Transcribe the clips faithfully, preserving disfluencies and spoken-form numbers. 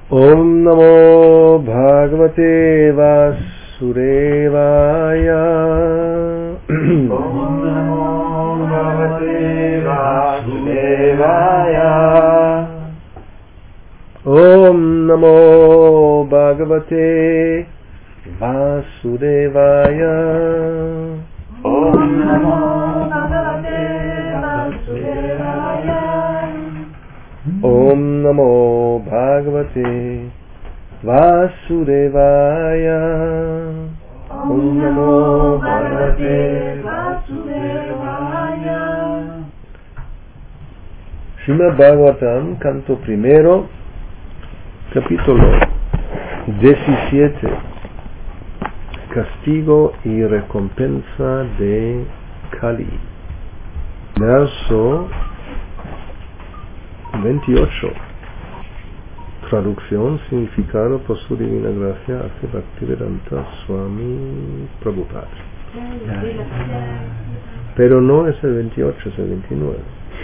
Om Namo Bhagavate Vasudevaya. Om Namo Bhagavate Vasudevaya. Om Namo Bhagavate Vasudevaya. Om Namo Bhagavate Vasudevaya. Om Namo Bhagavate Vasudevaya. Om Namo Bhagavate Vasudevaya. Srimad Bhagavatam, canto primero, capítulo diecisiete. Castigo y recompensa de Kali. Verso veintiocho. Traducción, significado por su divina gracia hace Bhaktivedanta Swami Prabhupada. Pero no es el veintiocho, es el veintinueve.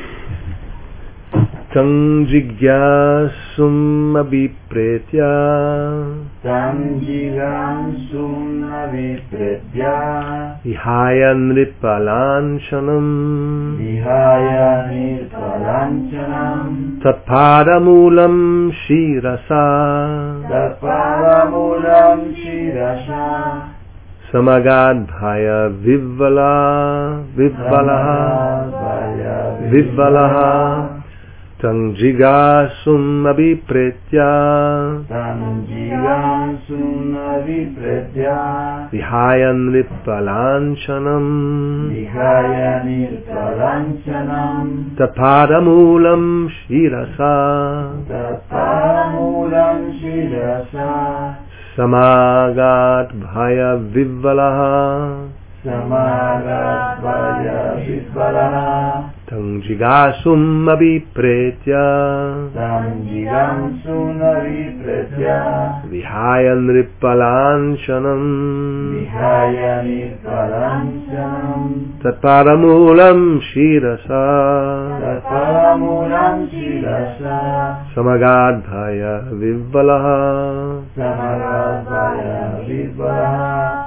Tam jigyasum abhipretya. Tam jigyasum abhipretya. Vihaya nritpalanchanam. Vihaya nritpalanchanam. Tatpadamulam shirasa. Tatpadamulam shirasa. Samagadbhaya vivvala. Vivvala. Vivvala. Tang jigasum abhipretya. Tang jigasum abhipretya. Vihaya nritpalanchanam. Vihaya nritpalanchanam. Tapadamulam shirasa. Tapadamulam shirasa. Samagat bhaya vivalaha. Samagat bhaya vivalaha. Tang jigasum abhipretya. Tam jigasum abhipretya. Vihaya nritpalanchanam. Vihaya nritpalanchanam. Tatpadamulam shirasa. Tatpadamulam shirasa. Samagat bhaya vivalaha. Samagat bhaya vivalaha.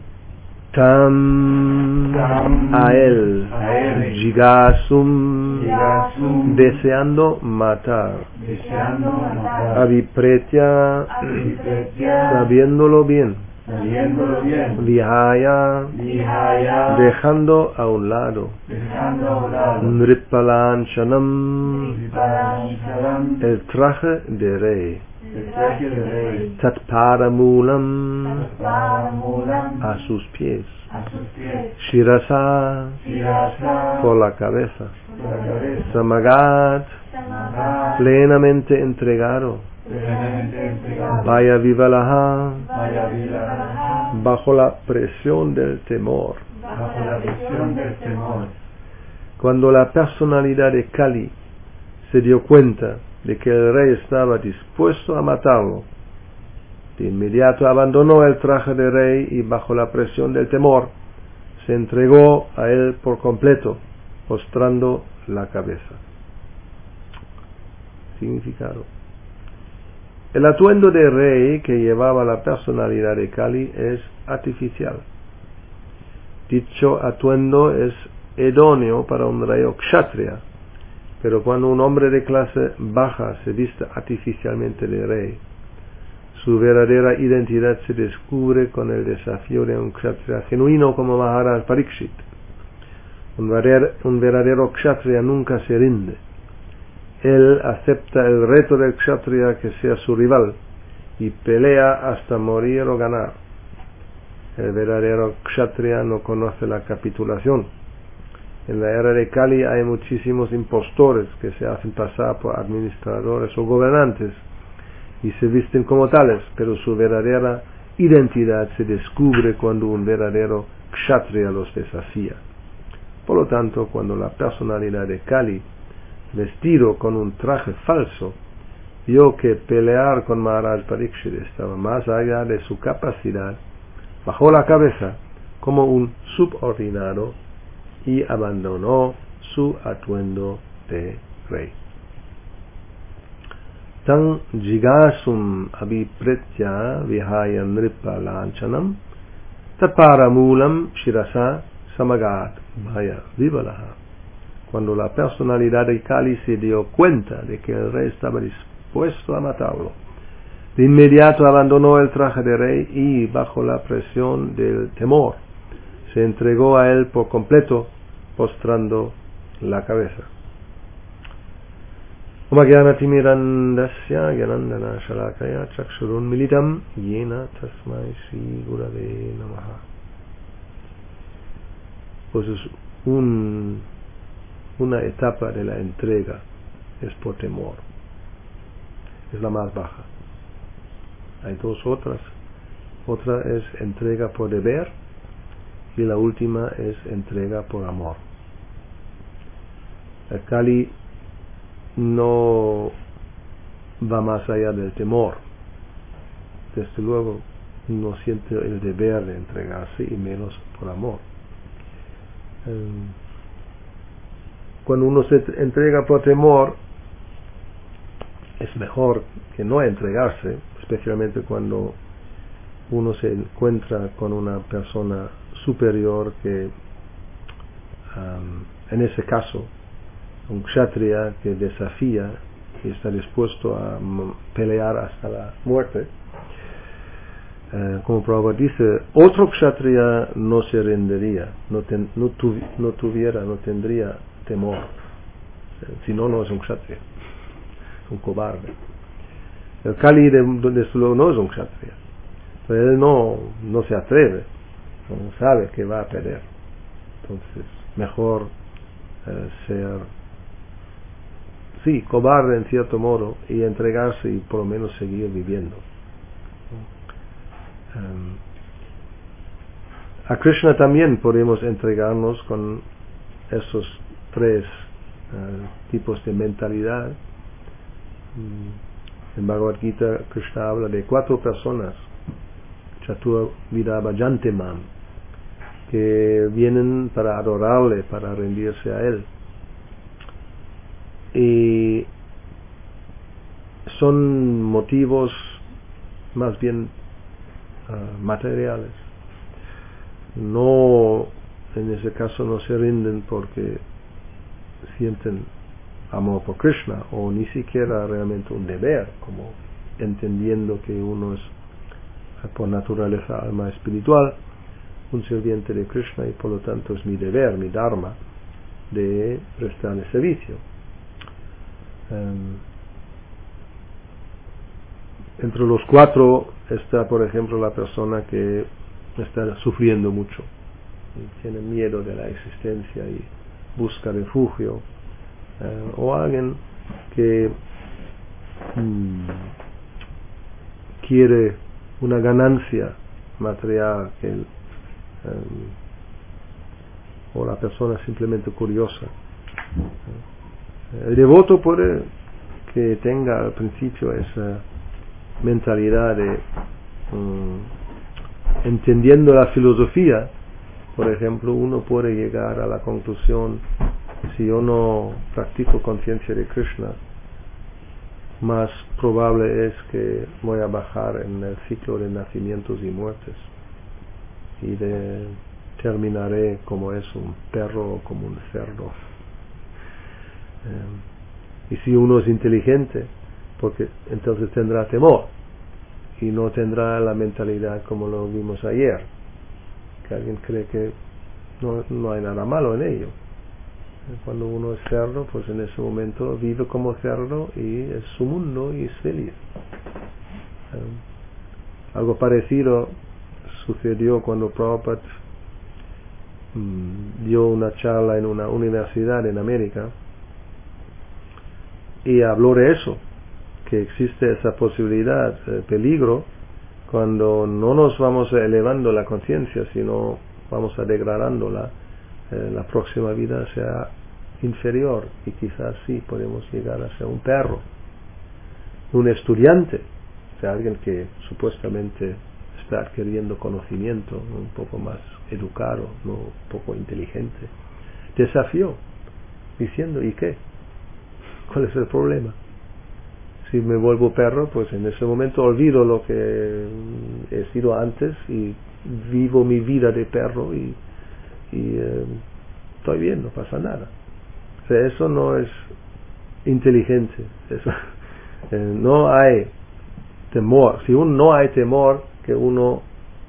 Tam, Tam a él, a él, jigasum, Jigasum, deseando matar, deseando matar. abhipretya, Abhipretya, sabiéndolo bien, sabiéndolo bien. vihaya, Vihaya, dejando a un lado, dejando a un lado. nritpalanchanam, Vipalanchanam, el traje de rey, el traje de rey. tatpadamulam, Tatpadamulam, a sus pies, a sus pies. shirasa, Shirasa, por la cabeza, por la cabeza. samagat, Samagat, plenamente entregado, plenamente entregado. vaya vivalaha, Vaya vivalaha, bajo la presión del temor. bajo la presión del temor. Cuando la personalidad de Kali se dio cuenta de que el rey estaba dispuesto a matarlo, de inmediato abandonó el traje de rey y bajo la presión del temor se entregó a él por completo, postrando la cabeza. Significado: el atuendo de rey que llevaba la personalidad de Kali es artificial. Dicho atuendo es idóneo para un rey o kshatriya, pero cuando un hombre de clase baja se viste artificialmente de rey, su verdadera identidad se descubre con el desafío de un kshatriya genuino como Maharaj Parikshit. Un verdadero, un verdadero kshatriya nunca se rinde. Él acepta el reto del kshatriya que sea su rival y pelea hasta morir o ganar. El verdadero kshatriya no conoce la capitulación. En la era de Kali hay muchísimos impostores que se hacen pasar por administradores o gobernantes y se visten como tales, pero su verdadera identidad se descubre cuando un verdadero kshatriya los desafía. Por lo tanto, cuando la personalidad de Kali, vestido con un traje falso, vio que pelear con Maharaj Parikshit estaba más allá de su capacidad, bajó la cabeza como un subordinado y abandonó su atuendo de rey. Tang jigasum abhipretya vihaya nripa lanchanam taparamulam shirasa samagat bhaya vivalaha. Cuando la personalidad de Kali se dio cuenta de que el rey estaba dispuesto a matarlo, de inmediato abandonó el traje de rey y, bajo la presión del temor, se entregó a él por completo, postrando la cabeza. Oma Gyanatimmirandasya Gyanandana Shalakaya Chakshurun Militam Yena Tasmai Shri Gurave Namaha. Pues es un, una etapa de la entrega, es por temor. Es la más baja. Hay dos otras. Otra es entrega por deber y la última es entrega por amor. El Kali no va más allá del temor. Desde luego no siente el deber de entregarse y menos por amor. Cuando uno se entrega por temor, es mejor que no entregarse, especialmente cuando uno se encuentra con una persona superior que, um, en ese caso, un kshatriya que desafía y está dispuesto a pelear hasta la muerte. Uh, como Prabhupada dice, otro kshatriya no se rendiría, no, ten, no, tu, no tuviera, no tendría temor. Si no, no es un kshatriya, es un cobarde. El Kali de, desde luego no es un kshatriya, pero él no, no se atreve, no sabe que va a perder. Entonces, mejor uh, ser sí, cobarde en cierto modo y entregarse y por lo menos seguir viviendo. Um, a Krishna también podemos entregarnos con esos tres uh, tipos de mentalidad. Um, en Bhagavad Gita Krishna habla de cuatro personas, Chatur Vidabhajantemam, que vienen para adorarle, para rendirse a él. Y son motivos más bien uh, materiales. No, en ese caso no se rinden porque sienten amor por Krishna o ni siquiera realmente un deber, como entendiendo que uno es por naturaleza alma espiritual, un sirviente de Krishna y por lo tanto es mi deber, mi dharma de prestarle servicio. Um, entre los cuatro está, por ejemplo, la persona que está sufriendo mucho y tiene miedo de la existencia y busca refugio, uh, o alguien que um, quiere una ganancia material, que, um, o la persona simplemente curiosa. El devoto puede que tenga al principio esa mentalidad de um, entendiendo la filosofía. Por ejemplo, uno puede llegar a la conclusión, si yo no practico conciencia de Krishna, más probable es que voy a bajar en el ciclo de nacimientos y muertes y de, terminaré como es un perro o como un cerdo. Um, y si uno es inteligente, porque entonces tendrá temor y no tendrá la mentalidad como lo vimos ayer, que alguien cree que no, no hay nada malo en ello. Cuando uno es cerdo, pues en ese momento vive como cerdo y es su mundo y es feliz. Um, algo parecido sucedió cuando Prabhupada um, dio una charla en una universidad en América y habló de eso, que existe esa posibilidad, eh, peligro, cuando no nos vamos elevando la conciencia, sino vamos a degradándola, eh, la próxima vida sea inferior y quizás sí podemos llegar a ser un perro, un estudiante, o sea, alguien que supuestamente está adquiriendo conocimiento, un poco más educado, no un poco inteligente, desafió, diciendo, ¿y qué? ¿Cuál es el problema? Si me vuelvo perro, pues en ese momento olvido lo que he sido antes y vivo mi vida de perro y, y eh, estoy bien, no pasa nada. O sea, eso no es inteligente. Eso, eh, no hay temor. Si uno, no hay temor que uno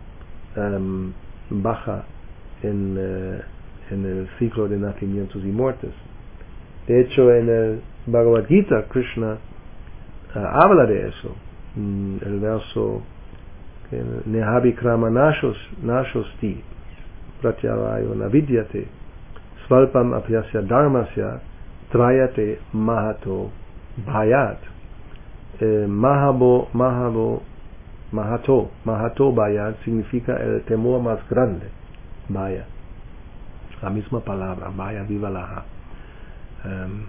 um, baja en, eh, en el ciclo de nacimientos y muertes. De hecho, en el Bhagavad Gita, Krishna uh, habla de eso. Mm, el verso Nehavikrama nashos, nashosti pratyavayo navidyate svalpam apyasya dharmasya trayate mahato bhayat. Eh, mahabo, mahabo, mahato, mahato bhayat significa el temor más grande. Vaya, la misma palabra, vaya vivalaha. Um,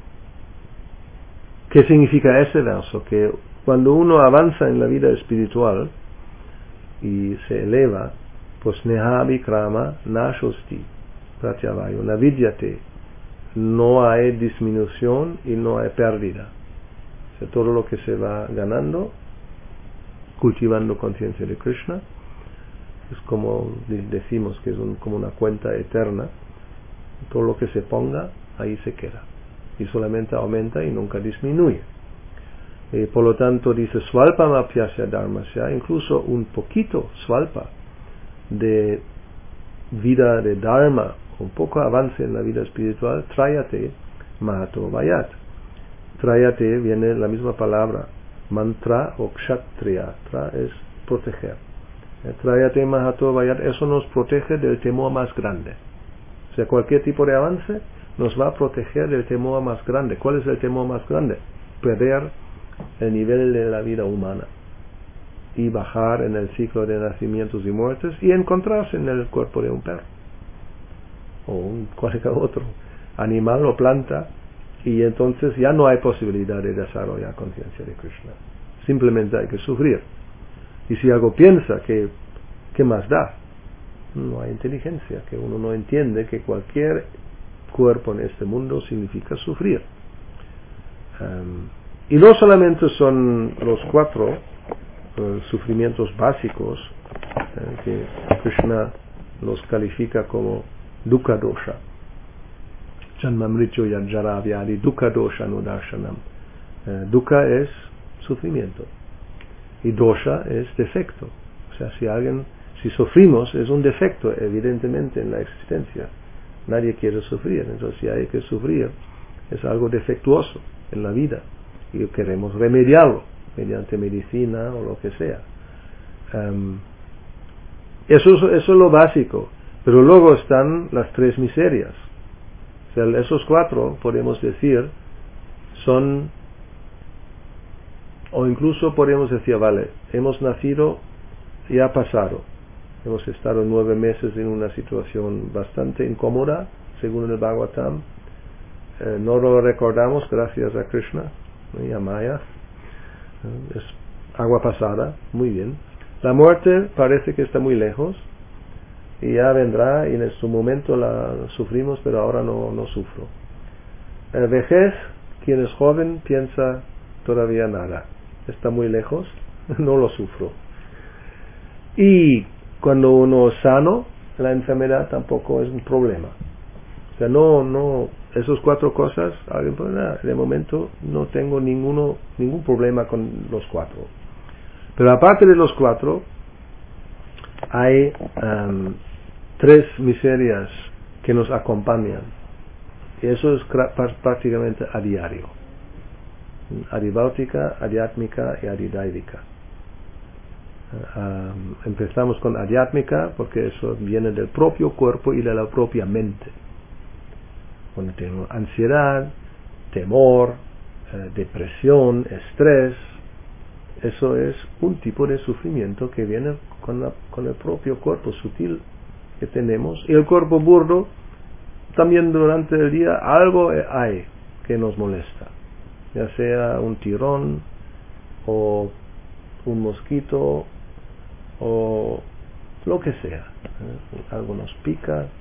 ¿Qué significa ese verso? Que cuando uno avanza en la vida espiritual y se eleva, pues neha vikrama nashosti pratyavayo navidyate, no hay disminución y no hay pérdida. O sea, todo lo que se va ganando, cultivando conciencia de Krishna, es como decimos que es un, como una cuenta eterna. Todo lo que se ponga, ahí se queda. Y solamente aumenta y nunca disminuye. Eh, por lo tanto, dice Swalpam apyasya dharmasya, incluso un poquito Swalpa de vida de Dharma, un poco avance en la vida espiritual, trayate mahato vayat. Trayate viene la misma palabra, mantra o kshatriya. Tra es proteger. Eh, trayate mahato vayat, eso nos protege del temor más grande. O sea, cualquier tipo de avance nos va a proteger del temor más grande. ¿Cuál es el temor más grande? Perder el nivel de la vida humana y bajar en el ciclo de nacimientos y muertes y encontrarse en el cuerpo de un perro o un cualquier otro animal o planta, y entonces ya no hay posibilidad de desarrollar conciencia de Krishna. Simplemente hay que sufrir. Y si algo piensa que ¿qué más da? No hay inteligencia, que uno no entiende que cualquier cuerpo en este mundo significa sufrir. Um, y no solamente son los cuatro uh, sufrimientos básicos uh, que Krishna los califica como dukkha dosha. Janma mrityu jara vyadi dukkha dosha nudarshanam. Uh, dukkha es sufrimiento y dosha es defecto. O sea, si alguien Si sufrimos, es un defecto, evidentemente, en la existencia. Nadie quiere sufrir. Entonces, si hay que sufrir, es algo defectuoso en la vida. Y queremos remediarlo, mediante medicina o lo que sea. Um, eso, eso es lo básico. Pero luego están las tres miserias. O sea, esos cuatro, podemos decir, son... O incluso podemos decir, vale, hemos nacido y ha pasado. Hemos estado nueve meses en una situación bastante incómoda, según el Bhagavatam. Eh, no lo recordamos gracias a Krishna y a Maya. Eh, es agua pasada, muy bien. La muerte parece que está muy lejos y ya vendrá y en su momento la sufrimos, pero ahora no, no sufro. La vejez, quien es joven piensa todavía nada. Está muy lejos, no lo sufro. Y cuando uno es sano, la enfermedad tampoco es un problema. O sea, no, no, esas cuatro cosas, alguien puede, nada, de momento no tengo ninguno, ningún problema con los cuatro. Pero aparte de los cuatro, hay um, tres miserias que nos acompañan. Y eso es prácticamente a diario. Adibhautika, Adhyatmika y Adidaivika. Um, empezamos con Adhyatmika porque eso viene del propio cuerpo y de la propia mente. Cuando tengo ansiedad, temor, eh, depresión, estrés, eso es un tipo de sufrimiento que viene con, la, con el propio cuerpo sutil que tenemos. Y el cuerpo burdo, también durante el día algo hay que nos molesta, ya sea un tirón o un mosquito o lo que sea, ¿eh? Algo nos pica, eh,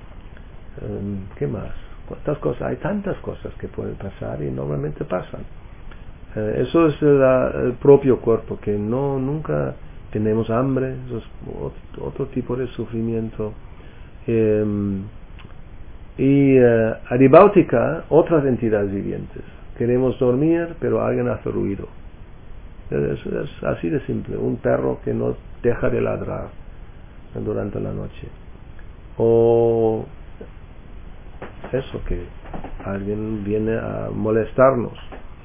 ¿qué más? ¿Cuántas cosas? Hay tantas cosas que pueden pasar y normalmente pasan. Eh, eso es el, el propio cuerpo, que no nunca tenemos hambre, eso es otro, otro tipo de sufrimiento. Eh, y eh, Adibáutica, otras entidades vivientes. Queremos dormir, pero alguien hace ruido. Es, es así de simple, un perro que no deja de ladrar durante la noche. O eso, que alguien viene a molestarnos.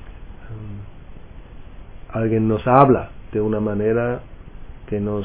Alguien nos habla de una manera que nos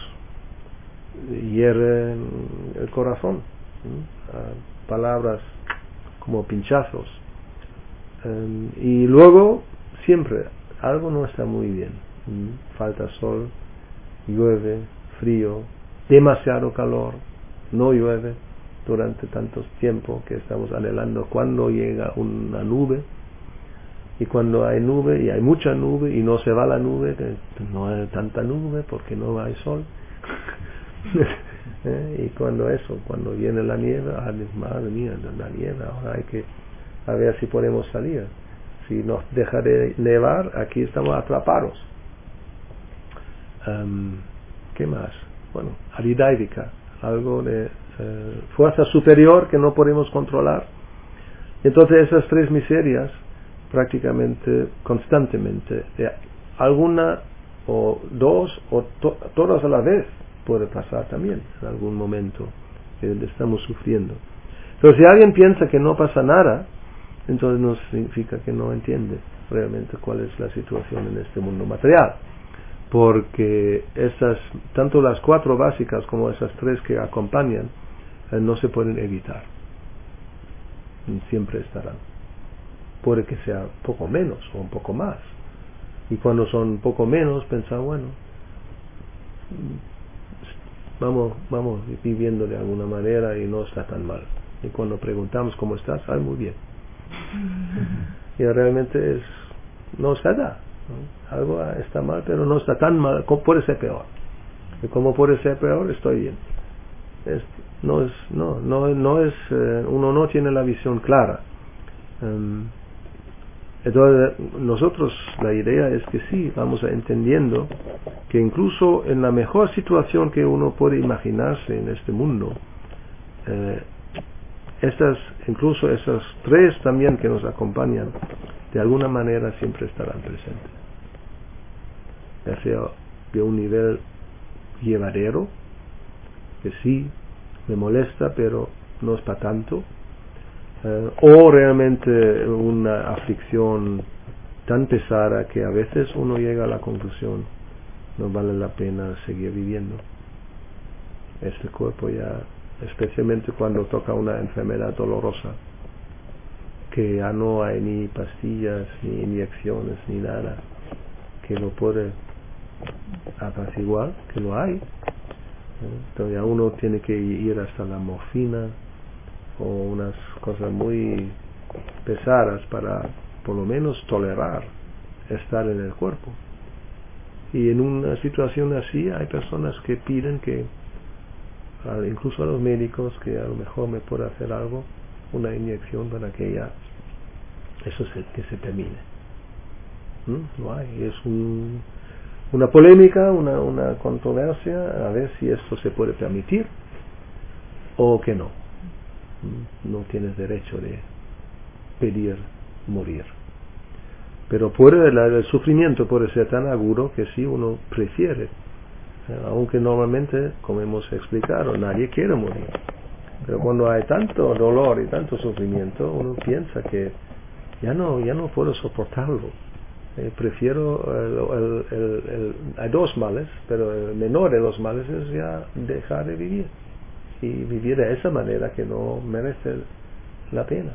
hiere el corazón. ¿sí? Palabras como pinchazos. Um, y luego, siempre, algo no está muy bien. ¿sí? Falta sol, llueve, frío, demasiado calor, no llueve durante tanto tiempo que estamos anhelando cuando llega una nube. Y cuando hay nube, y hay mucha nube, y no se va la nube, no hay tanta nube porque no hay sol. ¿Eh? Y cuando eso, cuando viene la nieve, ah, madre mía, la nieve, ahora hay que a ver si podemos salir. Si nos deja de nevar, aquí estamos atrapados. Um, ¿Qué más? Bueno, aridáica, algo de eh, fuerza superior que no podemos controlar. Entonces esas tres miserias, prácticamente, constantemente, de alguna o dos o to- todas a la vez puede pasar también en algún momento que estamos sufriendo. Pero si alguien piensa que no pasa nada, entonces no significa que no entiende realmente cuál es la situación en este mundo material, porque esas, tanto las cuatro básicas como esas tres que acompañan, eh, no se pueden evitar, siempre estarán. Puede que sea poco menos o un poco más, y cuando son poco menos pensar, bueno, vamos vamos viviendo de alguna manera y no está tan mal. Y cuando preguntamos cómo estás, ay, muy bien. Y realmente es no está nada, ¿no? Algo está mal, pero no está tan mal, como puede ser peor. Y como puede ser peor, estoy bien. Es, no es no no no es eh, uno no tiene la visión clara. Um, Entonces nosotros la idea es que sí, vamos a entendiendo que incluso en la mejor situación que uno puede imaginarse en este mundo, eh, estas, incluso esas tres también que nos acompañan, de alguna manera siempre estarán presentes. Ya sea de un nivel llevadero, que sí me molesta, pero no es para tanto, Uh, o realmente una aflicción tan pesada que a veces uno llega a la conclusión no vale la pena seguir viviendo este cuerpo ya, especialmente cuando toca una enfermedad dolorosa que ya no hay ni pastillas ni inyecciones ni nada que lo puede apaciguar, que lo hay. Entonces ya uno tiene que ir hasta la morfina o unas cosas muy pesadas para por lo menos tolerar estar en el cuerpo. Y en una situación así hay personas que piden que incluso a los médicos que a lo mejor me pueda hacer algo, una inyección para que ya eso se, que se termine. ¿Mm? No hay, es un, una polémica, una, una controversia a ver si esto se puede permitir o que no. No tienes derecho de pedir morir, pero puede el sufrimiento puede ser tan agudo que sí uno prefiere, eh, aunque normalmente, como hemos explicado, nadie quiere morir, pero cuando hay tanto dolor y tanto sufrimiento uno piensa que ya no ya no puedo soportarlo, eh, prefiero el, el, el, el, hay dos males, pero el menor de los males es ya dejar de vivir y vivir de esa manera que no merece la pena.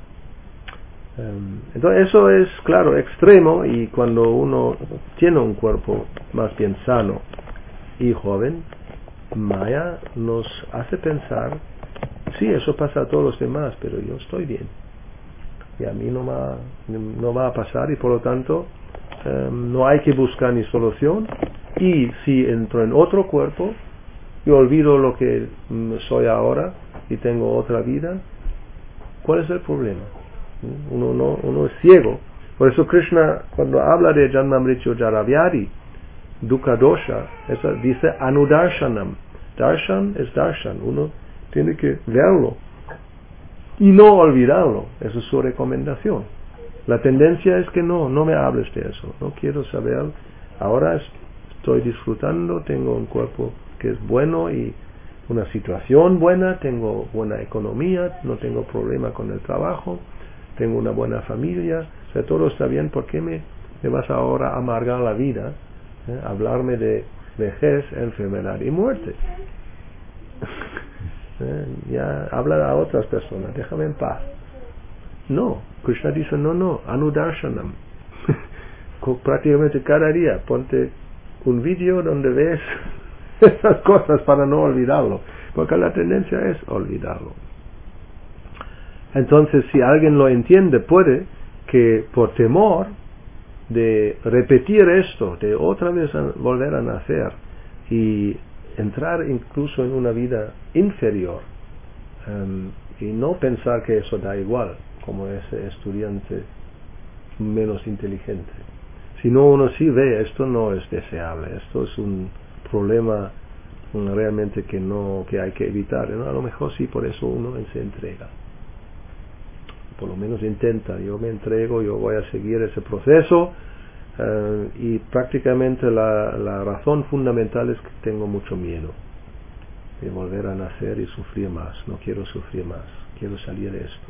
Um, entonces eso es claro extremo, y cuando uno tiene un cuerpo más bien sano y joven, Maya nos hace pensar, sí, eso pasa a todos los demás, pero yo estoy bien y a mí no va, no va a pasar, y por lo tanto um, no hay que buscar ni solución. Y si entro en otro cuerpo, yo olvido lo que soy ahora y tengo otra vida, ¿cuál es el problema? Uno no uno es ciego Por eso Krishna, cuando habla de Janmamrityu Jaravyadi, Dukkha Dosha, eso dice Anudarshanam. Darshan es darshan, uno tiene que verlo y no olvidarlo. Esa es su recomendación. La tendencia es que no, no me hables de eso, no quiero saber. Ahora estoy disfrutando, tengo un cuerpo que es bueno y una situación buena, tengo buena economía, no tengo problema con el trabajo, tengo una buena familia, o sea, todo está bien. ¿Por qué me, me vas ahora a amargar la vida? ¿Eh? Hablarme de vejez, enfermedad y muerte. ¿Eh? Ya habla a otras personas, déjame en paz. No, Krishna dice no, no, Anudarshanam. Prácticamente cada día ponte un vídeo donde ves esas cosas para no olvidarlo, porque la tendencia es olvidarlo. Entonces, si alguien lo entiende, puede que por temor de repetir esto, de otra vez volver a nacer y entrar incluso en una vida inferior, um, y no pensar que eso da igual, como ese estudiante menos inteligente, sino uno sí ve, esto no es deseable, esto es un problema um, realmente que no, que hay que evitar, ¿no? A lo mejor sí, por eso uno se entrega, por lo menos intenta, yo me entrego, yo voy a seguir ese proceso. Uh, y prácticamente la, la razón fundamental es que tengo mucho miedo de volver a nacer y sufrir más. No quiero sufrir más, quiero salir de esto.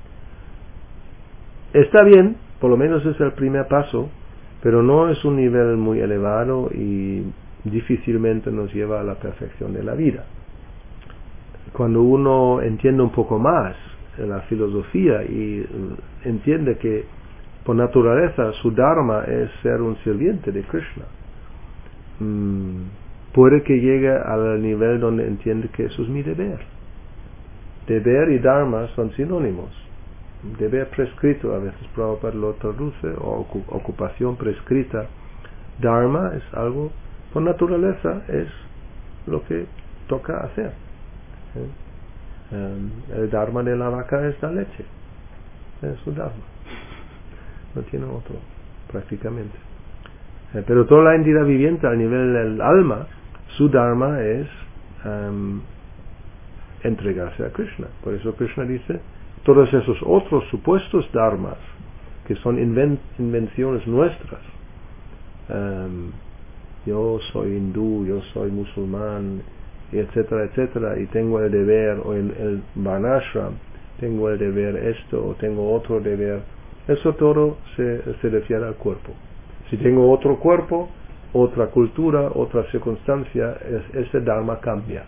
Está bien, por lo menos es el primer paso, pero no es un nivel muy elevado y difícilmente nos lleva a la perfección de la vida. Cuando uno entiende un poco más la filosofía y uh, entiende que por naturaleza su dharma es ser un sirviente de Krishna, mm, puede que llegue al nivel donde entiende que eso es mi deber. Deber y dharma son sinónimos. Deber prescrito, a veces Prabhupada lo traduce, o ocupación prescrita. Dharma es algo, por naturaleza, es lo que toca hacer. ¿Eh? Um, el dharma de la vaca es la leche, es su dharma. No tiene otro, prácticamente. Eh, pero toda la entidad viviente al nivel del alma, su dharma es um, entregarse a Krishna. Por eso Krishna dice, todos esos otros supuestos dharmas, que son inven invenciones nuestras, um, yo soy hindú, yo soy musulmán, etcétera, etcétera, y tengo el deber, o en el varnashram, tengo el deber esto, o tengo otro deber. Eso todo se, se refiere al cuerpo. Si tengo otro cuerpo, otra cultura, otra circunstancia, es, ese dharma cambia.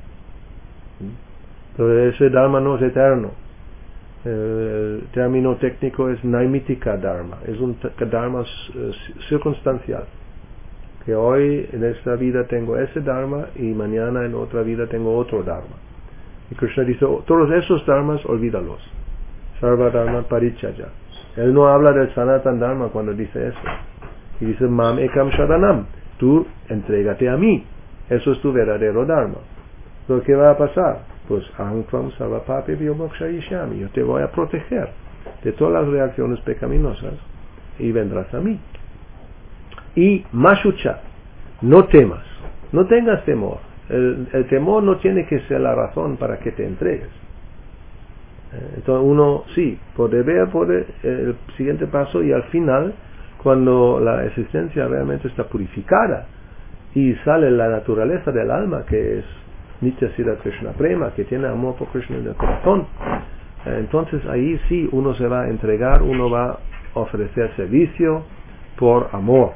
Pero ese dharma no es eterno. El término técnico es naimitika dharma. Es un dharma uh, circunstancial. Que hoy en esta vida tengo ese dharma y mañana en otra vida tengo otro dharma. Y Krishna dice, todos esos dharmas olvídalos. Sarva dharma parichaya. Él no habla del Sanatan Dharma cuando dice eso. Y dice, Mam ekam sharanam, tú entrégate a mí. Eso es tu verdadero Dharma. ¿Pero qué va a pasar? Pues, aham tvam sarva papebhyo mokshayishyami. Yo te voy a proteger de todas las reacciones pecaminosas y vendrás a mí. Y mashucha, no temas, no tengas temor. El, el temor no tiene que ser la razón para que te entregues. Entonces uno, sí, por deber, por el, el siguiente paso, y al final, cuando la existencia realmente está purificada y sale la naturaleza del alma, que es Nitya Siddha Krishna Prema, que tiene amor por Krishna en el corazón, entonces ahí sí uno se va a entregar, uno va a ofrecer servicio por amor,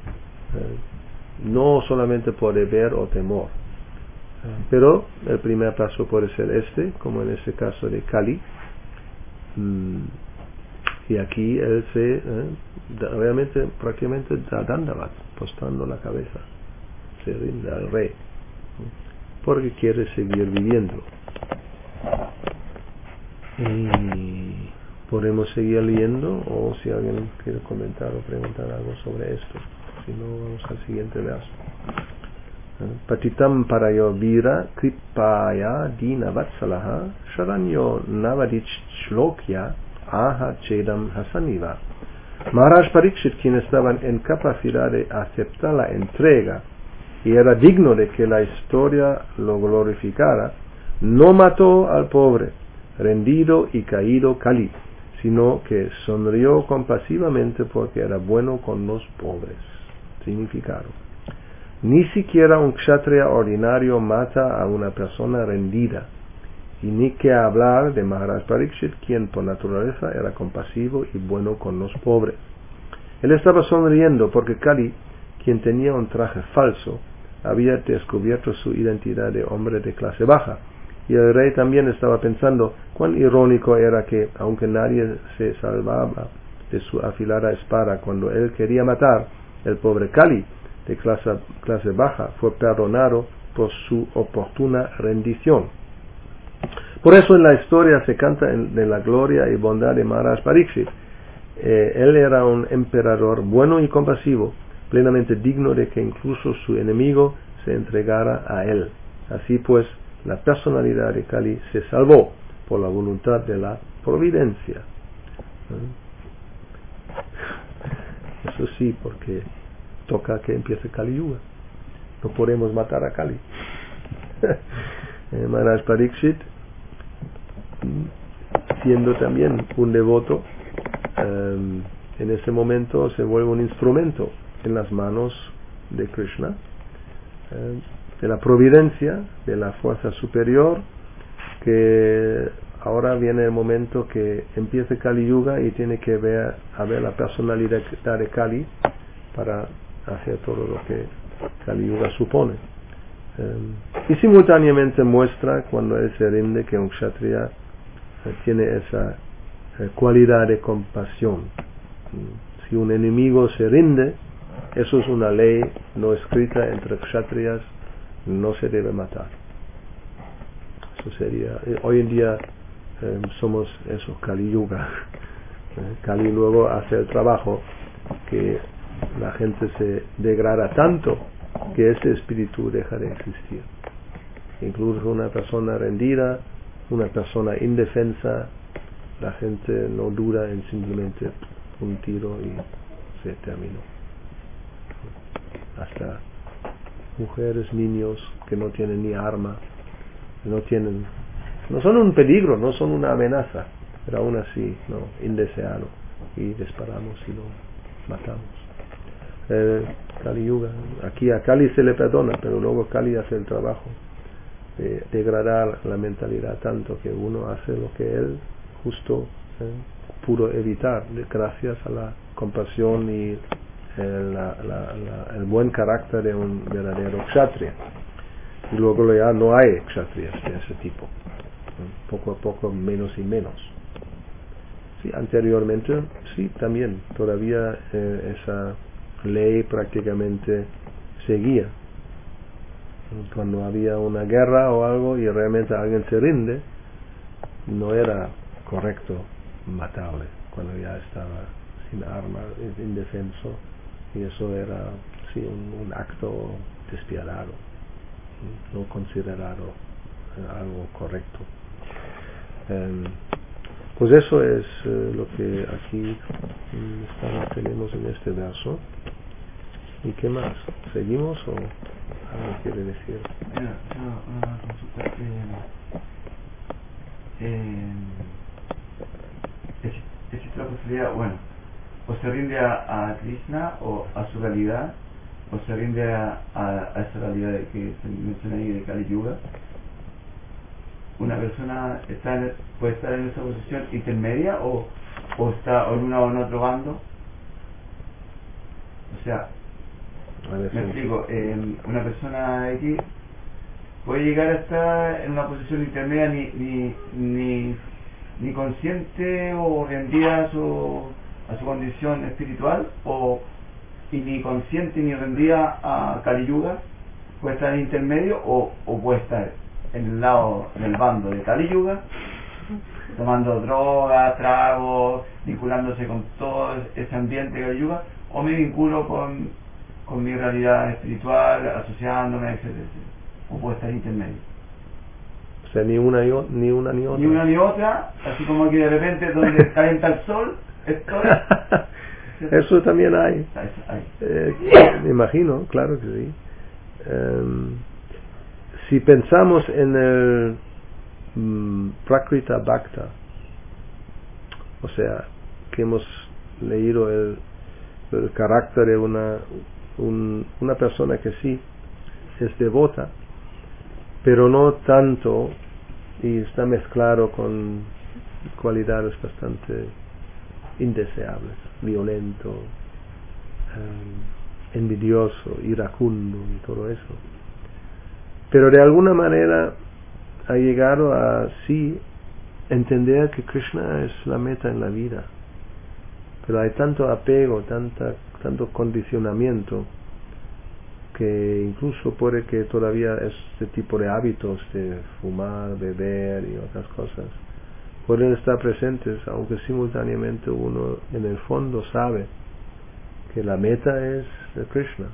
no solamente por deber o temor. Pero el primer paso puede ser este, como en este caso de Kali. Mm, y aquí él se, eh, da, realmente, prácticamente da dandavat, postando la cabeza, se rinde al rey, porque quiere seguir viviendo. Y podemos seguir leyendo, o si alguien quiere comentar o preguntar algo sobre esto. Si no, vamos al siguiente verso. Patitam parayo vira kripaya dina vatsalaha sharanyo navadich shlokya aha chedam hasaniva Maharaj Pariksit, quien estaba en capacidad de aceptar la entrega y era digno de que la historia lo glorificara, no mató al pobre, rendido y caído Kali, sino que sonrió compasivamente porque era bueno con los pobres. Significado: ni siquiera un kshatriya ordinario mata a una persona rendida, y ni que hablar de Maharaj Pariksit, quien por naturaleza era compasivo y bueno con los pobres. Él estaba sonriendo porque Kali, quien tenía un traje falso, había descubierto su identidad de hombre de clase baja, y el rey también estaba pensando cuán irónico era que, aunque nadie se salvaba de su afilada espada cuando él quería matar, el pobre Kali, de clase, clase baja, fue perdonado por su oportuna rendición. Por eso en la historia se canta de la gloria y bondad de Maharaj Pariksit. Eh, él era un emperador bueno y compasivo, plenamente digno de que incluso su enemigo se entregara a él. Así pues, la personalidad de Kali se salvó por la voluntad de la providencia. Eso sí, porque toca que empiece Kali Yuga. No podemos matar a Kali. eh, Maharaj Pariksit, siendo también un devoto, eh, en ese momento se vuelve un instrumento en las manos de Krishna, eh, de la providencia, de la fuerza superior, que ahora viene el momento que empiece Kali Yuga y tiene que ver a ver la personalidad de Kali para hacer todo lo que Kali Yuga supone. Eh, y simultáneamente muestra cuando él se rinde que un kshatriya eh, tiene esa eh, cualidad de compasión. Mm. Si un enemigo se rinde, eso es una ley no escrita entre kshatriyas, no se debe matar. Eso sería, eh, hoy en día eh, somos eso, Kali Yuga. eh, Kali luego hace el trabajo que la gente se degrada tanto que ese espíritu deja de existir. Incluso una persona rendida, una persona indefensa, la gente no duda en simplemente un tiro y se terminó. Hasta mujeres, niños que no tienen ni arma, no tienen, no son un peligro, no son una amenaza, pero aún así, no, indeseado, y disparamos y lo matamos. Eh, Kali Yuga, aquí a Kali se le perdona, pero luego Kali hace el trabajo de degradar la mentalidad tanto que uno hace lo que él justo eh, pudo evitar, gracias a la compasión y el, la, la, la, el buen carácter de un verdadero kshatriya. Y luego ya no hay kshatriyas de ese tipo, ¿no? Poco a poco menos y menos. Sí, anteriormente sí, también todavía eh, esa ley prácticamente seguía. Cuando había una guerra o algo y realmente alguien se rinde, no era correcto matarle cuando ya estaba sin arma, indefenso, y eso era sí, un, un acto despiadado, no considerado algo correcto. Um, pues eso es uh, lo que aquí um, está, tenemos en este verso. ¿Y qué más? ¿Seguimos o algo quiere decir? Mira, una consulta. Eh, eh, ¿Existe la posibilidad, bueno, o se rinde a, a Krishna o a su realidad, o se rinde a, a, a esa realidad de que se menciona ahí de Kali Yuga? ¿Una persona está en, puede estar en esa posición intermedia o, o está en uno o en otro bando? O sea, me explico, eh, una persona aquí puede llegar a estar en una posición intermedia ni ni ni, ni consciente o rendida a su, a su condición espiritual, o y ni consciente ni rendida a Kali Yuga, puede estar en intermedio, o, o puede estar en el lado del bando de Kali Yuga, tomando drogas, tragos, vinculándose con todo ese ambiente de Kali Yuga, o me vinculo con, con mi realidad espiritual, asociándome, etcétera, etcétera. O puede estar intermedio. O sea, ni una, yo, ni una ni otra. Ni una ni otra, así como que de repente donde calienta el sol, estoy, Eso también hay. Ah, eso hay. Eh, me imagino, claro que sí. Um, si pensamos en el um, Prakriti Bhakta, o sea, que hemos leído el, el carácter de una, un, una persona que sí es devota, pero no tanto, y está mezclado con cualidades bastante indeseables, violento, um, envidioso, iracundo y todo eso. Pero de alguna manera ha llegado a sí entender que Krishna es la meta en la vida. Pero hay tanto apego, tanta, tanto condicionamiento, que incluso puede que todavía este tipo de hábitos de fumar, beber y otras cosas pueden estar presentes, aunque simultáneamente uno en el fondo sabe que la meta es Krishna.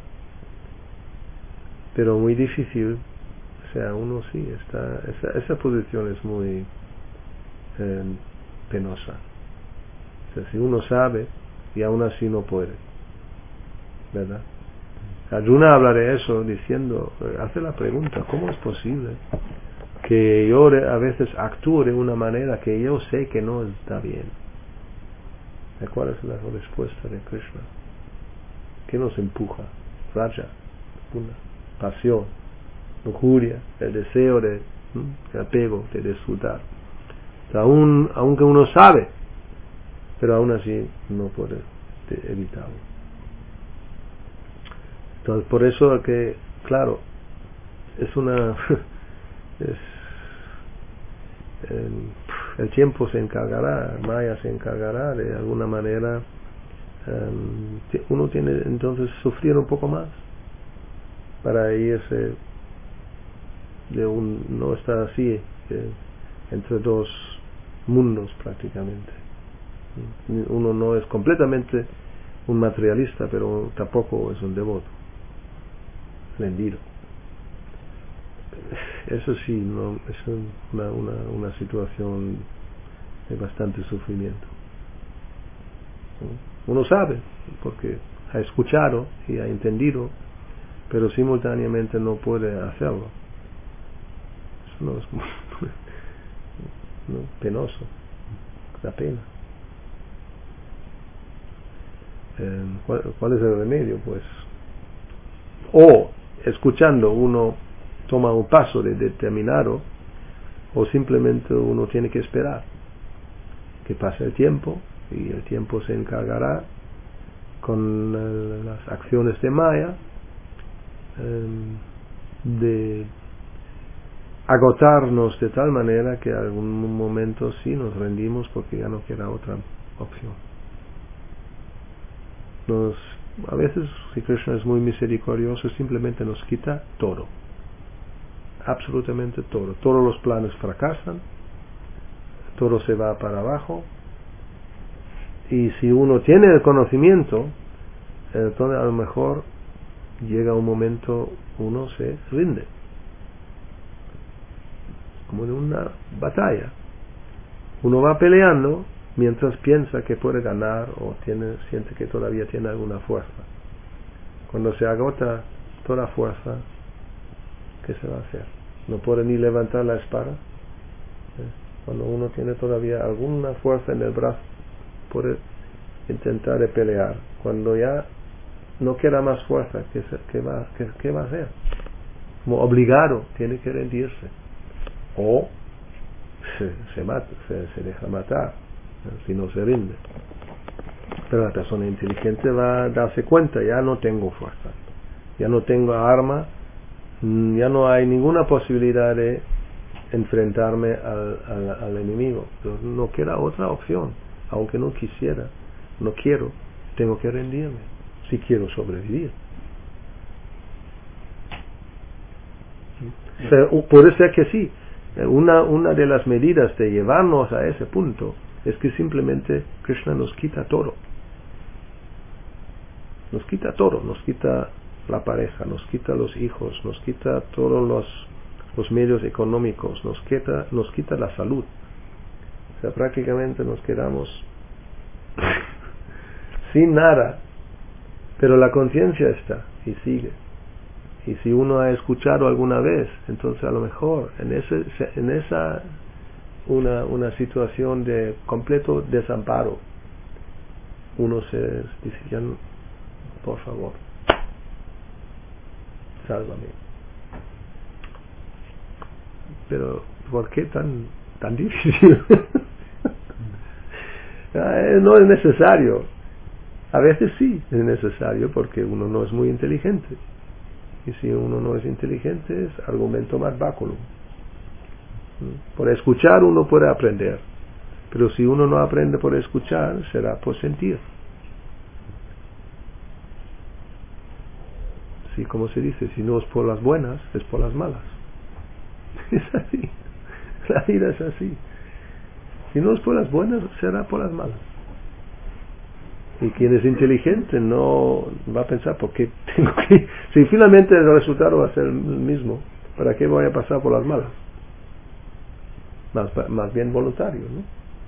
Pero muy difícil, o sea, uno sí está, esa, esa posición es muy eh, penosa. O sea, si uno sabe y aún así no puede, ¿verdad? Arjuna habla de eso diciendo, hace la pregunta, ¿cómo es posible que yo a veces actúe de una manera que yo sé que no está bien? ¿Cuál es la respuesta de Krishna? ¿Qué nos empuja? Raja, una pasión, lujuria, el deseo de, de apego, de disfrutar. O sea, aún, aunque uno sabe, pero aún así no puede evitarlo. Entonces, por eso que, claro, es una... es, el, el tiempo se encargará, Maya se encargará de alguna manera. Um, uno tiene entonces sufrir un poco más para irse de un... no estar así, eh, entre dos mundos prácticamente. Uno no es completamente un materialista, pero tampoco es un devoto rendido. Eso sí, no, es una, una, una situación de bastante sufrimiento. Uno sabe, porque ha escuchado y ha entendido, pero simultáneamente no puede hacerlo. Eso no es muy, no, penoso, da pena. Eh, ¿cuál, ¿Cuál es el remedio? Pues, o escuchando uno toma un paso de determinado, o simplemente uno tiene que esperar que pase el tiempo y el tiempo se encargará con uh, las acciones de Maya um, de agotarnos de tal manera que en algún momento sí nos rendimos porque ya no queda otra opción. Nos, a veces, si Krishna es muy misericordioso, simplemente nos quita todo, absolutamente todo. Todos los planes fracasan, todo se va para abajo, y si uno tiene el conocimiento, entonces a lo mejor llega un momento uno se rinde, como en una batalla. Uno va peleando mientras piensa que puede ganar o tiene, siente que todavía tiene alguna fuerza. Cuando se agota toda fuerza, ¿qué se va a hacer? No puede ni levantar la espada. Cuando uno tiene todavía alguna fuerza en el brazo, puede intentar de pelear. Cuando ya no queda más fuerza, ¿qué, se, qué, va, qué, qué va a hacer? Como obligado, tiene que rendirse. O se, se, mata, se, se deja matar, si no se rinde. Pero la persona inteligente va a darse cuenta, ya no tengo fuerza, ya no tengo arma, ya no hay ninguna posibilidad de enfrentarme al, al, al enemigo. Pero no queda otra opción, aunque no quisiera, no quiero, tengo que rendirme si quiero sobrevivir. Pero puede ser que sí. Una, una de las medidas de llevarnos a ese punto es que simplemente Krishna nos quita todo. Nos quita todo, nos quita la pareja, nos quita los hijos, nos quita todos los, los medios económicos, nos quita, nos quita la salud. O sea, prácticamente nos quedamos sin nada, pero la conciencia está y sigue. Y si uno ha escuchado alguna vez, entonces a lo mejor en ese en esa una una situación de completo desamparo, uno se dice, ya no, por favor, sálvame. Pero ¿por qué tan tan difícil? No es necesario. A veces sí es necesario porque uno no es muy inteligente. Y si uno no es inteligente es argumento más báculo. Por escuchar uno puede aprender, pero si uno no aprende por escuchar, será por sentir. Sí, como se dice, si no es por las buenas, es por las malas. Es así. La vida es así. Si no es por las buenas, será por las malas. Y quien es inteligente no va a pensar, ¿por qué tengo que...? Si finalmente el resultado va a ser el mismo, ¿para qué voy a pasar por las malas? Más, más bien voluntario, ¿no?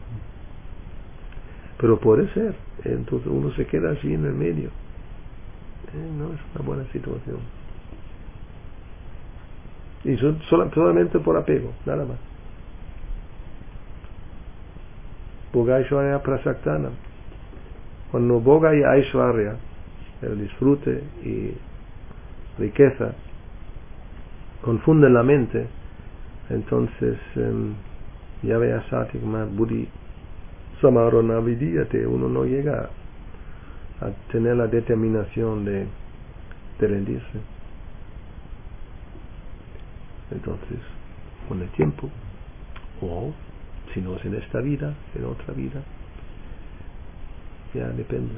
Pero puede ser. Entonces uno se queda así en el medio. Eh, no es una buena situación. Y so, sol, solamente por apego, nada más. Boga Aishwarya Prasaktana. Cuando Boga y Aishwarya, el disfrute y riqueza, confunden la mente, entonces um, ya veas Satikma Buddhi Samarona Vidiyate, uno no llega a tener la determinación de, de rendirse. Entonces, con el tiempo, o si no es en esta vida, en otra vida, ya depende.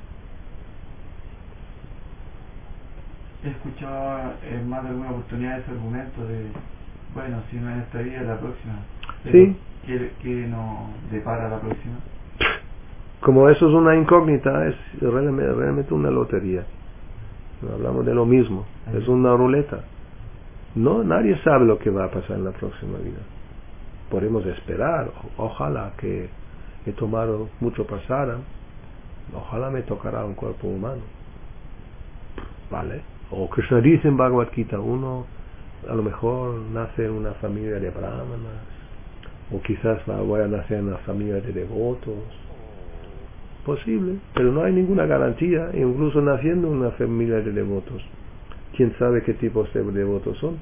He escuchado en más de alguna oportunidad ese argumento de, bueno, si no en esta vida, en la próxima. Sí. ¿Qué, qué nos depara la próxima? Como eso es una incógnita, es realmente, realmente una lotería. No hablamos de lo mismo, es una ruleta. No, nadie sabe lo que va a pasar en la próxima vida. Podemos esperar, ojalá que he tomado mucho pasara, ojalá me tocará un cuerpo humano. Vale. O Krishna dice en Bhagavad Gita, uno a lo mejor nace en una familia de brahmanas, o quizás voy a nacer en una familia de devotos. Posible, pero no hay ninguna garantía, incluso naciendo en una familia de devotos. ¿Quién sabe qué tipos de devotos son?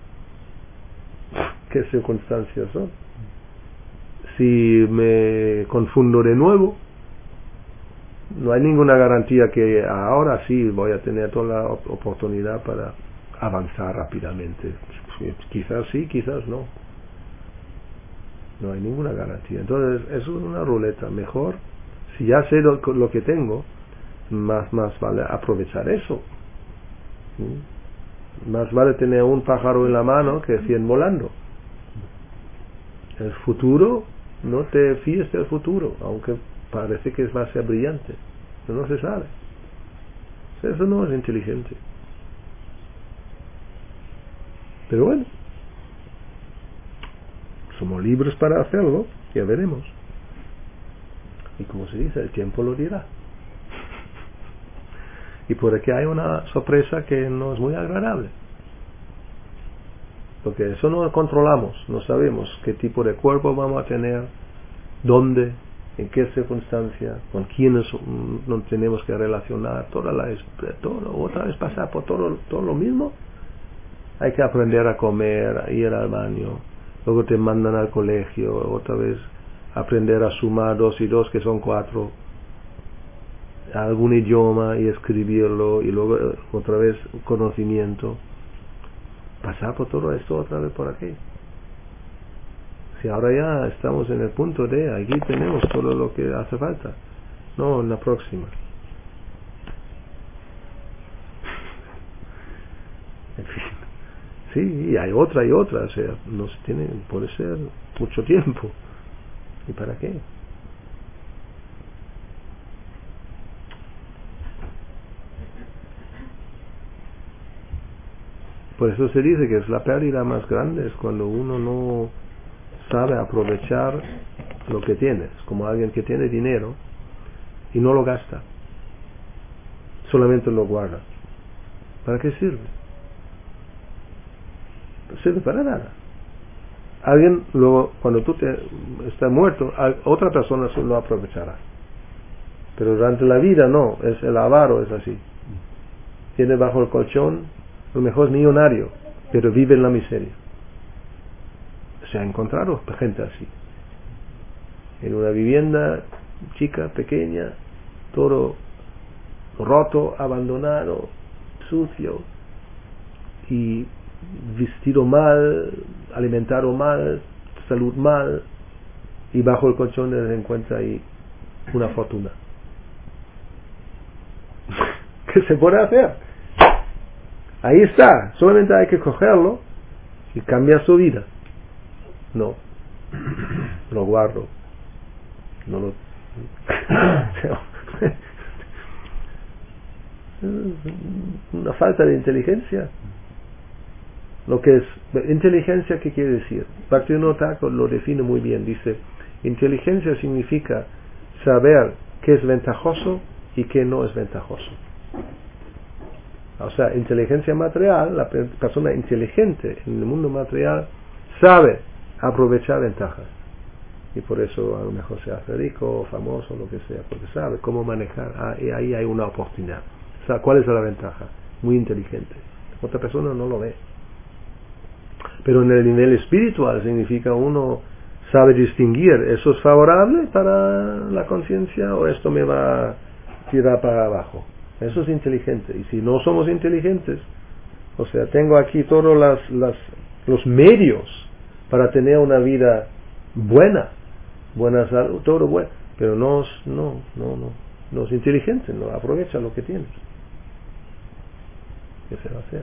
¿Qué circunstancias son? Si me confundo de nuevo, no hay ninguna garantía que ahora sí voy a tener toda la oportunidad para avanzar rápidamente. Quizás sí, quizás no. No hay ninguna garantía. Entonces, eso es una ruleta. Mejor, si ya sé lo, lo que tengo, más, más vale aprovechar eso. ¿Sí? Más vale tener un pájaro en la mano que cien volando. El futuro, no te fíes del futuro, aunque parece que va a ser brillante, pero no se sabe. Eso no es inteligente. Pero bueno, somos libres para hacerlo, ya veremos. Y como se dice, el tiempo lo dirá. Y puede que haya una sorpresa que no es muy agradable. Porque eso no lo controlamos, no sabemos qué tipo de cuerpo vamos a tener, dónde, en qué circunstancia, con quiénes nos tenemos que relacionar, toda la, todo, otra vez pasar por todo, todo lo mismo. Hay que aprender a comer, a ir al baño, luego te mandan al colegio, otra vez aprender a sumar dos y dos que son cuatro, algún idioma y escribirlo, y luego otra vez conocimiento. Pasar por todo esto otra vez por aquí. Si ahora ya estamos en el punto de aquí tenemos todo lo que hace falta, no en la próxima. En fin, sí, y hay otra y otra, o sea, no se tiene, puede ser mucho tiempo. ¿Y para qué? Por eso se dice que es la pérdida más grande, es cuando uno no sabe aprovechar lo que tienes, como alguien que tiene dinero y no lo gasta. solamente lo guarda. ¿Para qué sirve? No sirve para nada. Alguien luego, cuando tú te, estás muerto, otra persona lo aprovechará. Pero durante la vida no, es el avaro, es así. Tiene bajo el colchón, a lo mejor es millonario, pero vive en la miseria. Se ha encontrado gente así. En una vivienda chica, pequeña, todo roto, abandonado, sucio, y vestido mal, alimentado mal, salud mal, y bajo el colchón se encuentra ahí una fortuna. ¿Qué se puede hacer? Ahí está, solamente hay que cogerlo y cambiar su vida. No, lo guardo, no lo... una falta de inteligencia. Lo que es inteligencia, ¿qué quiere decir? Bhaktivinoda Thakur lo define muy bien. Dice, inteligencia significa saber qué es ventajoso y qué no es ventajoso. O sea, inteligencia material, la persona inteligente en el mundo material sabe aprovechar ventajas. Y por eso a lo mejor se hace rico o famoso, lo que sea, porque sabe cómo manejar. Ah, y ahí hay una oportunidad. O sea, ¿cuál es la ventaja? Muy inteligente. Otra persona no lo ve. Pero en el nivel espiritual significa uno sabe distinguir, ¿eso es favorable para la conciencia o esto me va a tirar para abajo? Eso es inteligente. Y si no somos inteligentes, o sea, tengo aquí todos las, las, los medios para tener una vida buena, buena salud, todo bueno, pero no, no, no, no, no es inteligente, no aprovecha lo que tienes. ¿Qué se va a hacer?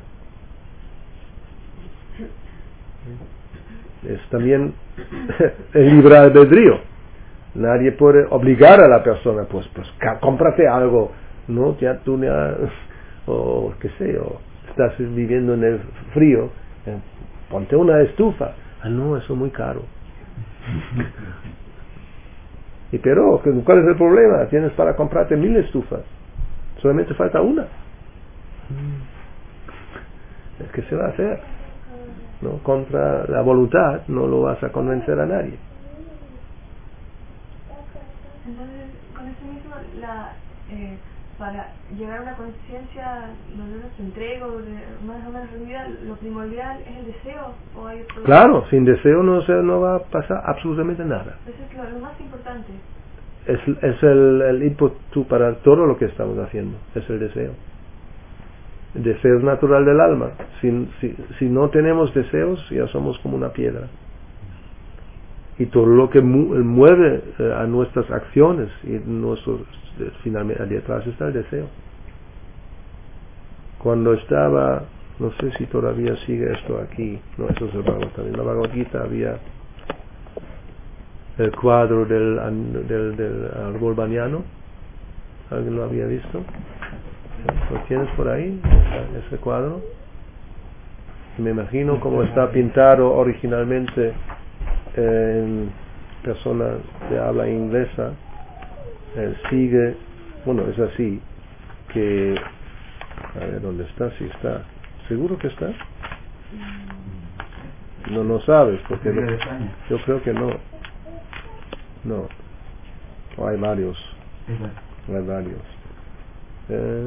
Es también el libre albedrío. Nadie puede obligar a la persona, pues, pues, cómprate algo, no, ya tú ya, o qué sé, o estás viviendo en el frío, eh, ponte una estufa. Ah, no, eso es muy caro. Y pero, ¿cuál es el problema? Tienes para comprarte mil estufas, solamente falta una. ¿Qué se va a hacer? ¿No? Contra la voluntad no lo vas a convencer a nadie. Entonces, con eso mismo, la, eh, para llegar a una conciencia donde uno se entrega o de más o menos rendida, lo primordial es el deseo, o hay otro... Claro, sin deseo no, se, no va a pasar absolutamente nada. Eso es lo, lo más importante. Es, es el, el input para todo lo que estamos haciendo, es el deseo. El deseo es natural del alma. Si, si, si no tenemos deseos, ya somos como una piedra. Y todo lo que mu mueve eh, a nuestras acciones y nuestros, finalmente detrás está el deseo. Cuando estaba, no sé si todavía sigue esto aquí, no, eso es el Bhagavad Gita. En la Bhagavad Gita había el cuadro del, del, del árbol baniano. ¿Alguien lo había visto? ¿Lo tienes por ahí, ese cuadro? Me imagino cómo está pintado originalmente en personas de habla inglesa. Eh, sigue, bueno, es así, que, a ver, ¿dónde está? Si está, ¿seguro que está? No, no sabes, porque lo, yo creo que no. No, o hay varios, hay varios. Eh,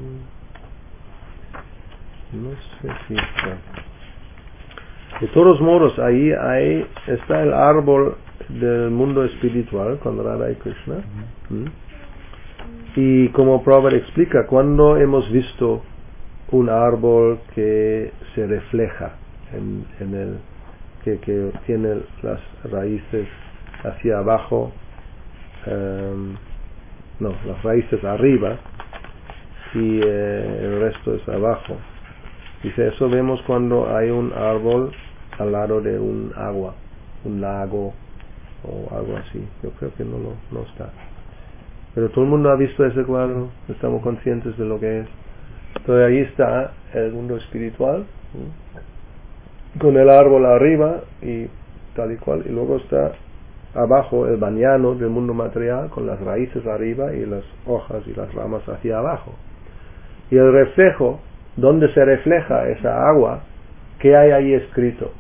no sé si está. De todos modos, ahí, ahí está el árbol del mundo espiritual con Radha y Krishna. ¿Mm? Y como Prabhupada explica, cuando hemos visto un árbol que se refleja en, en el que, que tiene las raíces hacia abajo, um, no, las raíces arriba y eh, el resto es abajo. Dice, eso vemos cuando hay un árbol al lado de un agua, un lago o algo así. Yo creo que no, lo, no está. Pero todo el mundo ha visto ese cuadro, estamos conscientes de lo que es. Entonces ahí está el mundo espiritual, ¿sí? Con el árbol arriba y tal y cual, y luego está abajo el bañano del mundo material con las raíces arriba y las hojas y las ramas hacia abajo. Y el reflejo, donde se refleja esa agua, ¿qué hay ahí escrito?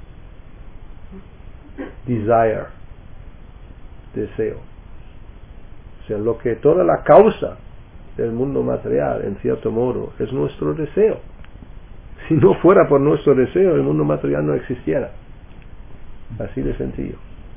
Desire, deseo. O sea, lo que toda la causa del mundo material, en cierto modo, es nuestro deseo. Si no fuera por nuestro deseo, el mundo material no existiera. Así de sencillo.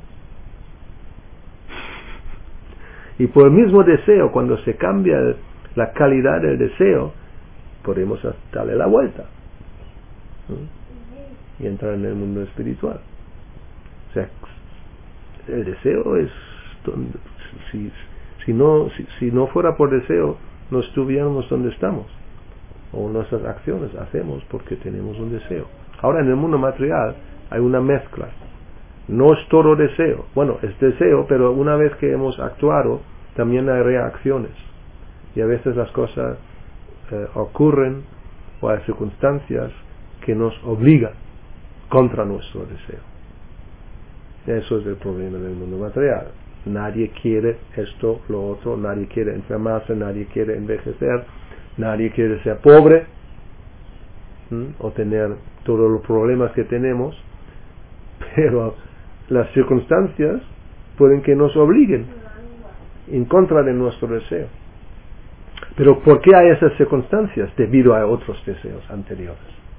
Y por el mismo deseo, cuando se cambia la calidad del deseo, podemos darle la vuelta, ¿no? Y entrar en el mundo espiritual. O sea, el deseo es, si, si, no, si, si no fuera por deseo, no estuviéramos donde estamos. O nuestras acciones hacemos porque tenemos un deseo. Ahora en el mundo material hay una mezcla. No es todo deseo. Bueno, es deseo, pero una vez que hemos actuado, también hay reacciones. Y a veces las cosas eh, ocurren o hay circunstancias que nos obligan contra nuestro deseo. Eso es el problema del mundo material. Nadie quiere esto, lo otro, nadie quiere enfermarse, nadie quiere envejecer, nadie quiere ser pobre, ¿m? o tener todos los problemas que tenemos, pero las circunstancias pueden que nos obliguen en contra de nuestro deseo. Pero ¿por qué hay esas circunstancias? Debido a otros deseos anteriores.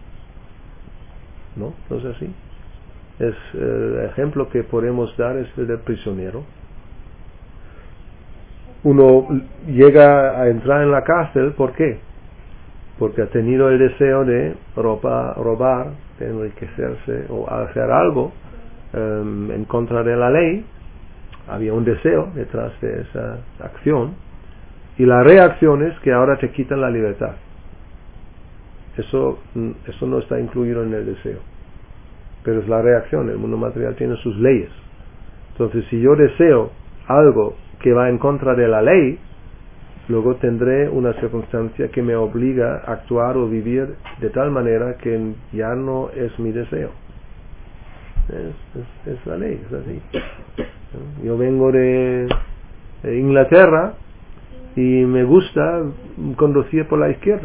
¿No? ¿No es así? Es, el ejemplo que podemos dar es el del prisionero. Uno llega a entrar en la cárcel, ¿por qué? Porque ha tenido el deseo de robar, robar de enriquecerse o hacer algo um, en contra de la ley. Había un deseo detrás de esa acción, y la reacción es que ahora te quitan la libertad. Eso, eso no está incluido en el deseo, pero es la reacción. El mundo material tiene sus leyes. Entonces, si yo deseo algo que va en contra de la ley, luego tendré una circunstancia que me obliga a actuar o vivir de tal manera que ya no es mi deseo. Es, es, es la ley, es así. Yo vengo de, de Inglaterra y me gusta conducir por la izquierda,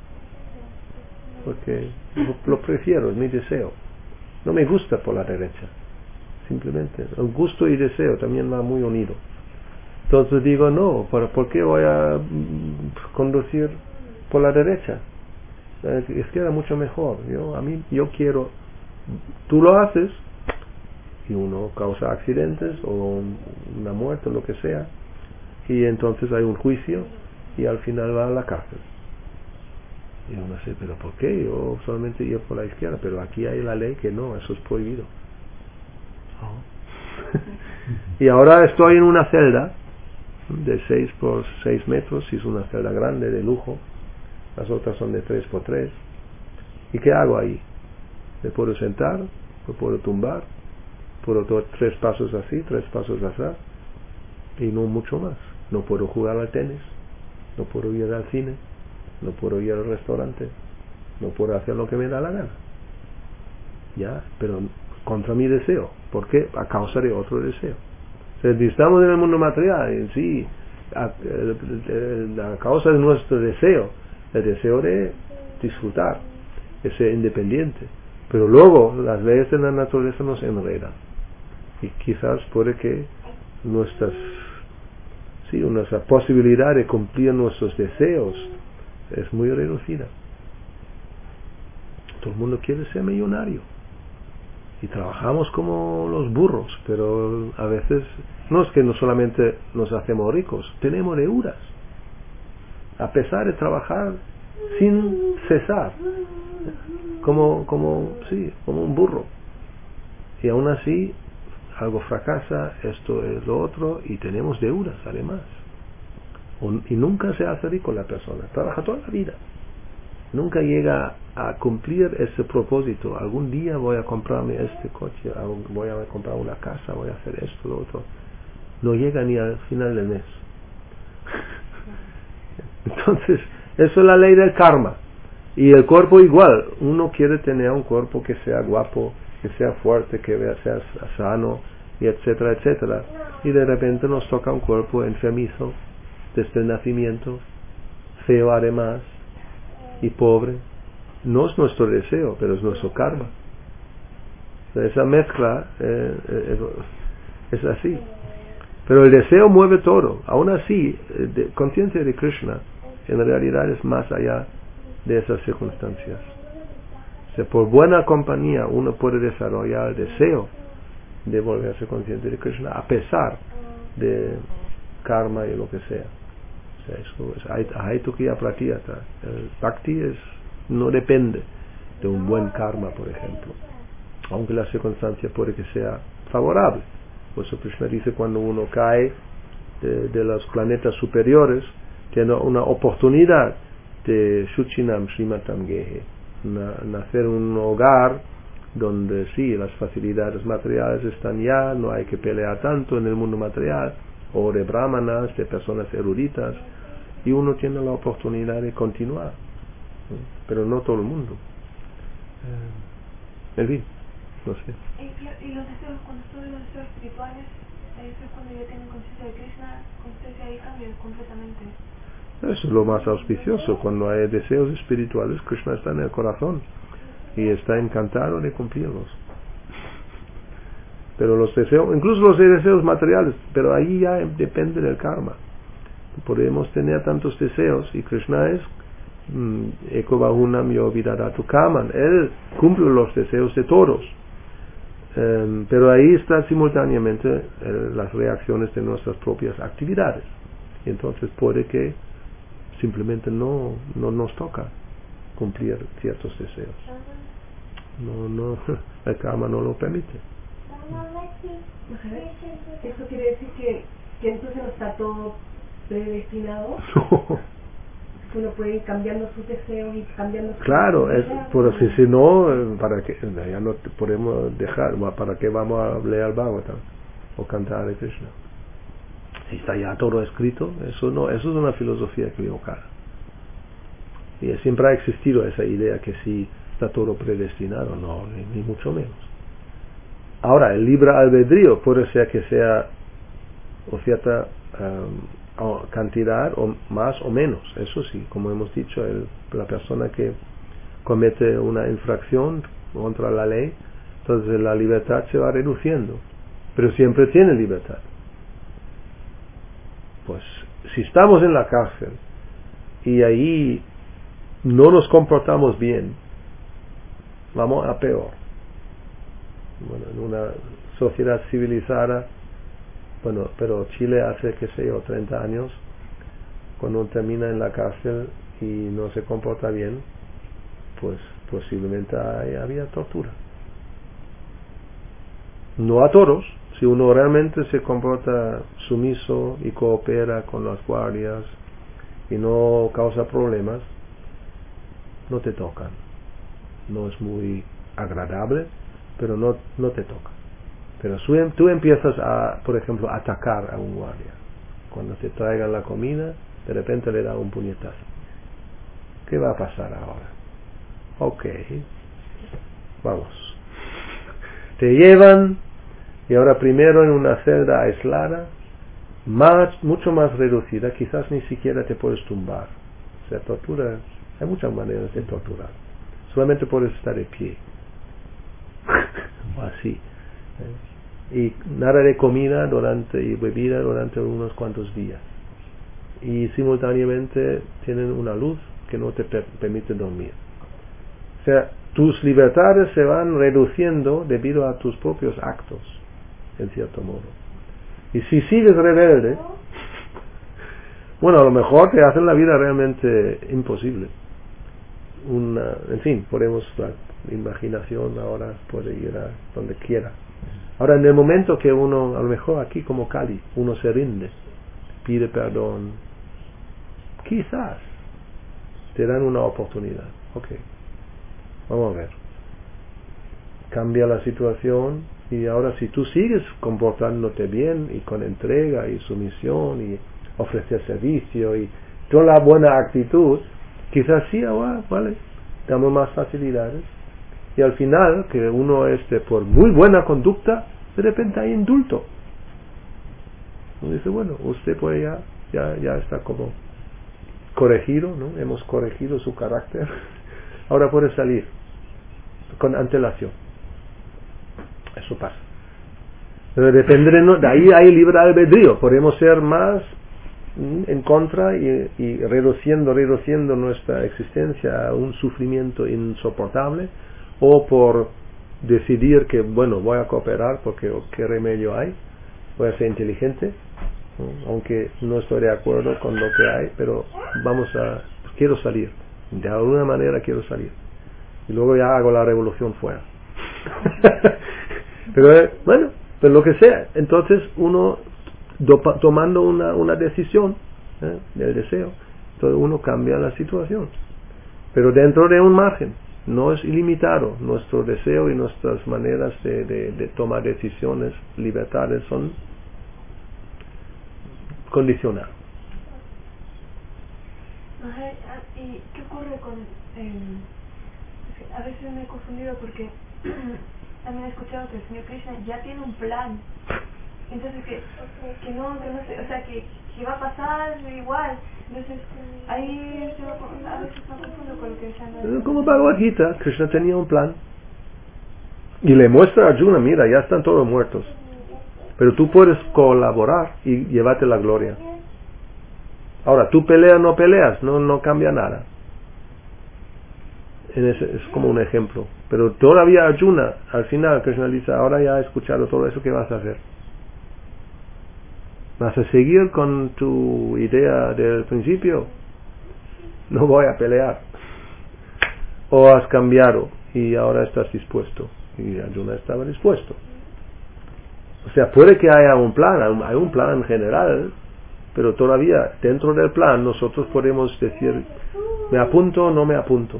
porque lo, lo prefiero, es mi deseo. No me gusta por la derecha, simplemente. El gusto y deseo también va muy unido. Entonces digo, no, ¿por, ¿por qué voy a conducir por la derecha? La izquierda mucho mejor. Yo, a mí, yo quiero, tú lo haces, y uno causa accidentes o una muerte o lo que sea, y entonces hay un juicio y al final va a la cárcel. Y uno dice, pero ¿por qué? Yo solamente ir por la izquierda, pero aquí hay la ley que no, eso es prohibido. Oh. Y ahora estoy en una celda de seis por seis metros, si es una celda grande de lujo, las otras son de tres por tres. ¿Y qué hago ahí? ¿Me puedo sentar? ¿Me puedo tumbar? Puedo dar tres pasos así, tres pasos así, y no mucho más. No puedo jugar al tenis, no puedo ir al cine, no puedo ir al restaurante, no puedo hacer lo que me da la gana. Ya, pero contra mi deseo. ¿Por qué? A causa de otro deseo. O sea, estamos en el mundo material, en sí, a, a, a causa de nuestro deseo, el deseo de disfrutar, de ser independiente. Pero luego las leyes de la naturaleza nos enredan. Y quizás puede que nuestras, sí, nuestra posibilidad de cumplir nuestros deseos es muy reducida. Todo el mundo quiere ser millonario. Y trabajamos como los burros, pero a veces no es que no solamente nos hacemos ricos, tenemos deudas. A pesar de trabajar sin cesar, como, como, sí, como un burro. Y aún así, algo fracasa, esto es lo otro, y tenemos deudas además. Y nunca se hace rico la persona, trabaja toda la vida. Nunca llega a cumplir ese propósito. Algún día voy a comprarme este coche, voy a comprar una casa, voy a hacer esto, lo otro. No llega ni al final del mes. Entonces, eso es la ley del karma. Y el cuerpo igual. Uno quiere tener un cuerpo que sea guapo, que sea fuerte, que sea sano, y etcétera, etcétera. Y de repente nos toca un cuerpo enfermizo desde el nacimiento, feo además, y pobre, no es nuestro deseo, pero es nuestro karma. O sea, esa mezcla eh, eh, es así. Pero el deseo mueve todo. Aún así, eh, de, conciencia de Krishna en realidad es más allá de esas circunstancias. O sea, por buena compañía uno puede desarrollar el deseo de volverse consciente de Krishna a pesar de karma y lo que sea. O sea, eso es ahaitukya pratyata. El bhakti es, no depende de un buen karma, por ejemplo, aunque la circunstancia puede que sea favorable. Por eso Krishna dice, cuando uno cae de, de los planetas superiores, tiene una oportunidad de Shuchinam Srimatam Gehe, nacer en un hogar donde sí, las facilidades materiales están ya, no hay que pelear tanto en el mundo material, o de brahmanas, de personas eruditas, y uno tiene la oportunidad de continuar, ¿sí? Pero no todo el mundo. Eh, en fin, no sé. Y, y los deseos, cuando estuve los deseos espirituales, eso es cuando ya tienen conciencia de Krishna, conciencia ahí cambia completamente. Eso es lo más auspicioso. Cuando hay deseos espirituales, Krishna está en el corazón y está encantado de cumplirlos. Pero los deseos, incluso los deseos materiales, pero ahí ya depende del karma. Podemos tener tantos deseos y Krishna es Eko Bahunam Yo Vidadatu Kaman. Él cumple los deseos de todos. Um, pero ahí están simultáneamente eh, las reacciones de nuestras propias actividades. Y entonces puede que simplemente no, no nos toca cumplir ciertos deseos. No, no, el karma no lo permite. ¿Eso quiere decir que, que entonces no está todo predestinado? Que uno puede ir cambiando sus deseos y cambiando sus Claro, es, deseos. por así si no, para que ya no te podemos dejar, para qué vamos a leer Bhagavatam o cantar a Krishna. Si está ya todo escrito, eso no, eso es una filosofía equivocada. Y siempre ha existido esa idea que sí está todo predestinado, no, ni, ni mucho menos. Ahora, el libre albedrío puede ser que sea o cierta um, cantidad o más o menos, eso sí, como hemos dicho, el, la persona que comete una infracción contra la ley, entonces la libertad se va reduciendo, pero siempre tiene libertad. Pues si estamos en la cárcel y ahí no nos comportamos bien, vamos a peor. Bueno, en una sociedad civilizada, bueno, pero Chile hace, qué sé yo, treinta años, cuando uno termina en la cárcel y no se comporta bien, pues posiblemente hay, había tortura. No a todos. Si uno realmente se comporta sumiso y coopera con las guardias y no causa problemas, no te tocan. No es muy agradable, pero no, no te toca. Pero tú empiezas a, por ejemplo, a atacar a un guardia. Cuando te traigan la comida, de repente le da un puñetazo. ¿Qué va a pasar ahora? Ok, vamos. Te llevan, y ahora primero en una celda aislada, más, mucho más reducida, quizás ni siquiera te puedes tumbar. O sea, tortura, hay muchas maneras de torturar. Solamente puedes estar de pie. O así. Y nada de comida durante y bebida durante unos cuantos días. Y simultáneamente tienen una luz que no te per- permite dormir. O sea, tus libertades se van reduciendo debido a tus propios actos, en cierto modo. Y si sigues rebelde, bueno, a lo mejor te hacen la vida realmente imposible. Una, en fin, podemos, la imaginación ahora puede ir a donde quiera. Ahora, en el momento que uno, a lo mejor aquí como Kali, uno se rinde, pide perdón, quizás te dan una oportunidad. Ok, vamos a ver. Cambia la situación y ahora si tú sigues comportándote bien y con entrega y sumisión y ofrecer servicio y toda la buena actitud, quizás sí, ahora, vale, damos más facilidades. Y al final, que uno esté por muy buena conducta, de repente hay indulto. Uno dice, bueno, usted pues ya, ya, ya está como corregido, ¿no? Hemos corregido su carácter. Ahora puede salir con antelación. Eso pasa. Pero depende de, no, de ahí hay libre albedrío. Podemos ser más en contra y, y reduciendo, reduciendo nuestra existencia a un sufrimiento insoportable, o por decidir que, bueno, voy a cooperar porque qué remedio hay, voy a ser inteligente, ¿no? Aunque no estoy de acuerdo con lo que hay, pero vamos a, quiero salir, de alguna manera quiero salir, y luego ya hago la revolución fuera. Pero eh, bueno, pues lo que sea, entonces uno dopa, tomando una, una decisión, ¿eh? del deseo, entonces uno cambia la situación, pero dentro de un margen. No es ilimitado. Nuestro deseo y nuestras maneras de, de, de tomar decisiones, libertades, son condicionadas. ¿Y qué ocurre con...? Eh, a veces me he confundido porque también he escuchado que el Señor Krishna ya tiene un plan. Entonces que, que no, que no sé, o sea, que, que va a pasar igual. Entonces, ahí yo a veces me confundo con lo que decían. Como Bhagavad Gita, Krishna tenía un plan. Y le muestra a Arjuna, mira, ya están todos muertos. Pero tú puedes colaborar y llevarte la gloria. Ahora, tú peleas o no peleas, no, no cambia nada. En ese, es como un ejemplo. Pero todavía Arjuna, al final, Krishna dice, ahora ya he escuchado todo eso, ¿qué vas a hacer? ¿Vas a seguir con tu idea del principio? No voy a pelear. ¿O has cambiado y ahora estás dispuesto? Y Arjuna estaba dispuesto. O sea, puede que haya un plan, hay un plan general, pero todavía dentro del plan nosotros podemos decir, ¿me apunto o no me apunto?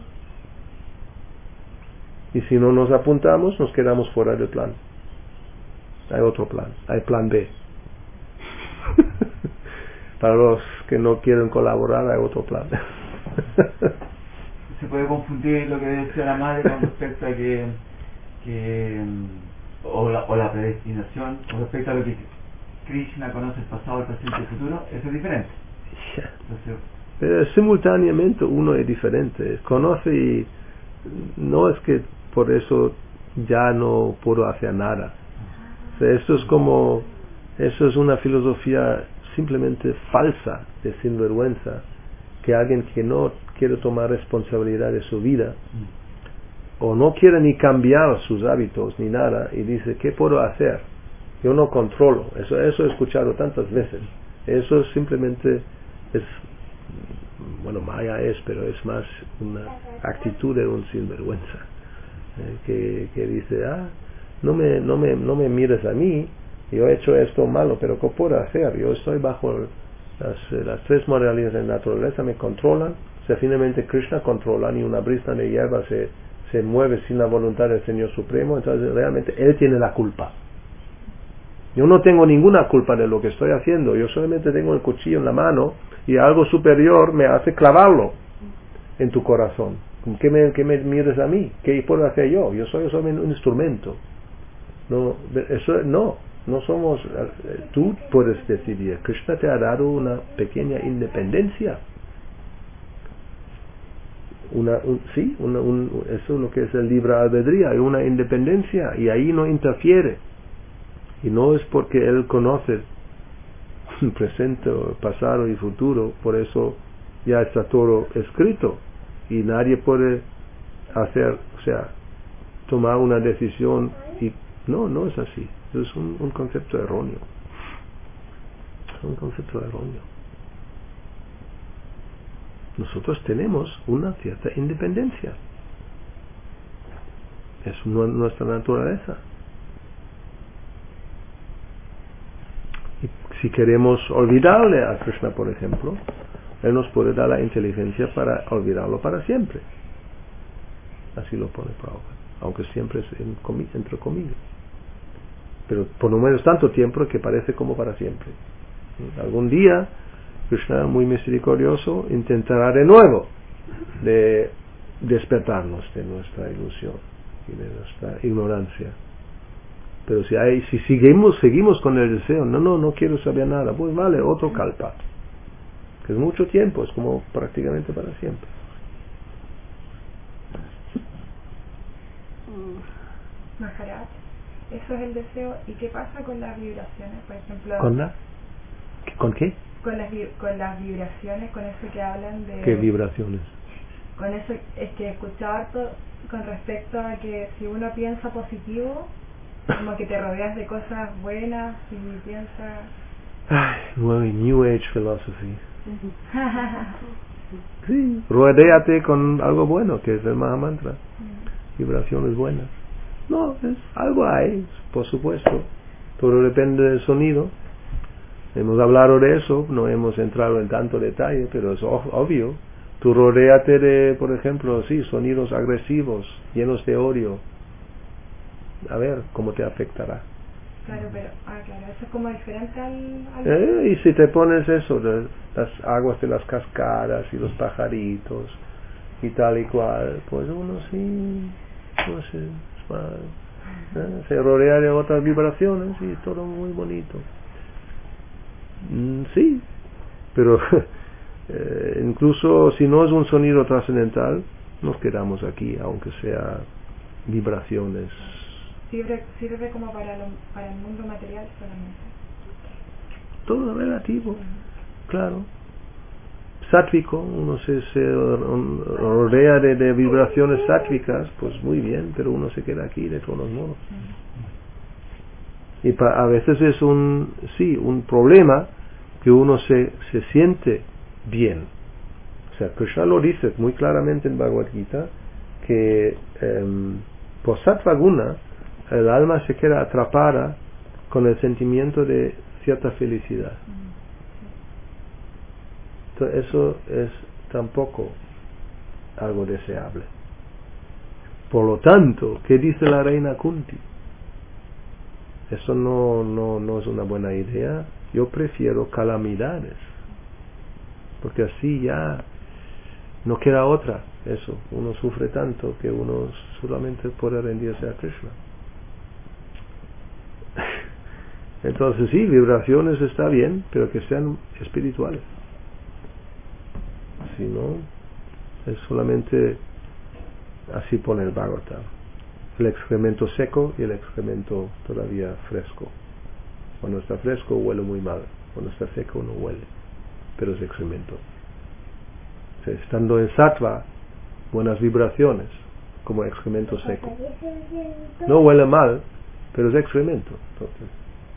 Y si no nos apuntamos, nos quedamos fuera del plan. Hay otro plan, hay plan B. Para los que no quieren colaborar hay otro plan. Se puede confundir lo que decía la madre con respecto a que, que o, la, o la predestinación con respecto a lo que Krishna conoce el pasado, el presente y el futuro. Eso es diferente. Entonces, pero simultáneamente uno es diferente, conoce y no es que por eso ya no puedo hacer nada. O sea, esto es como, eso es una filosofía simplemente falsa, de sinvergüenza, que alguien que no quiere tomar responsabilidad de su vida, o no quiere ni cambiar sus hábitos ni nada, y dice, ¿qué puedo hacer? Yo no controlo. Eso, eso he escuchado tantas veces. Eso simplemente es, bueno, Maya es, pero es más una actitud de un sinvergüenza, eh, que, que dice, ah, no me, no me, no me mires a mí, yo he hecho esto malo, pero ¿qué puedo hacer? Yo estoy bajo las, las tres modalidades de la naturaleza, me controlan. O sea, finalmente Krishna controla, ni una brisa de hierba se, se mueve sin la voluntad del Señor Supremo, entonces realmente Él tiene la culpa. Yo no tengo ninguna culpa de lo que estoy haciendo, yo solamente tengo el cuchillo en la mano y algo superior me hace clavarlo en tu corazón. ¿Qué me, qué me mires a mí? ¿Qué puedo hacer yo? Yo soy solamente un instrumento. No, eso no. No somos, tú puedes decidir. Krishna te ha dado una pequeña independencia. Una, un, sí, una, un, eso es lo que es el libre albedrío, hay una independencia y ahí no interfiere. Y no es porque él conoce el presente, pasado y futuro, por eso ya está todo escrito y nadie puede hacer, o sea, tomar una decisión y no, no es así. Es un, un concepto erróneo. Es un concepto erróneo. Nosotros tenemos una cierta independencia. Es nuestra naturaleza. Y si queremos olvidarle a Krishna, por ejemplo, Él nos puede dar la inteligencia para olvidarlo para siempre. Así lo pone Prabhupada, aunque siempre es en comi- entre comillas. Pero por lo menos tanto tiempo que parece como para siempre. Algún día Krishna, muy misericordioso, intentará de nuevo de despertarnos de nuestra ilusión y de nuestra ignorancia. Pero si hay, si seguimos, seguimos con el deseo, no, no, no quiero saber nada, pues vale, otro kalpa. que es mucho tiempo, es como prácticamente para siempre. Maharaj, eso es el deseo. ¿Y qué pasa con las vibraciones? Por ejemplo, ¿Con la? ¿Con qué? Con las, con las vibraciones, con eso que hablan de... ¿Qué vibraciones? Con eso es que escuchaba harto con respecto a que si uno piensa positivo, como que te rodeas de cosas buenas y piensas... Ay, New Age Philosophy. Sí, rodéate con algo bueno, que es el Mahamantra. Vibraciones buenas. No, es algo hay, por supuesto. Todo depende del sonido. Hemos hablado de eso, no hemos entrado en tanto detalle, pero es obvio. Tú rodéate de, por ejemplo, sí, sonidos agresivos, llenos de odio. A ver cómo te afectará. Claro, pero, ah, claro, eso es como diferente al... al... Eh, y si te pones eso, de las aguas de las cascadas y los pajaritos y tal y cual, pues uno sí, no sé, es más, eh, se rodea de otras vibraciones y todo muy bonito. Mm, sí, pero eh, incluso si no es un sonido trascendental, nos quedamos aquí, aunque sea vibraciones. Sirve, sirve como para, lo, para el mundo material solamente. Todo relativo, claro. Sátrico, uno se, se rodea de, de vibraciones sátricas, pues muy bien, pero uno se queda aquí de todos modos. Y pa, a veces es un, sí, un problema que uno se, se siente bien. O sea, Krishna lo dice muy claramente en Bhagavad Gita, que um, por sattva guna el alma se queda atrapada con el sentimiento de cierta felicidad. Entonces eso es tampoco algo deseable. Por lo tanto, ¿qué dice la reina Kunti? Eso no, no, no es una buena idea. Yo prefiero calamidades, porque así ya no queda otra. Eso, uno sufre tanto que uno solamente puede rendirse a Krishna. Entonces sí, vibraciones está bien, pero que sean espirituales. Si no, es solamente, así pone el Bhagavatam, el excremento seco y el excremento todavía fresco. Cuando está fresco huele muy mal, cuando está seco no huele, pero es excremento. O sea, estando en sattva, buenas vibraciones, como excremento seco. No huele mal, pero es excremento. Entonces,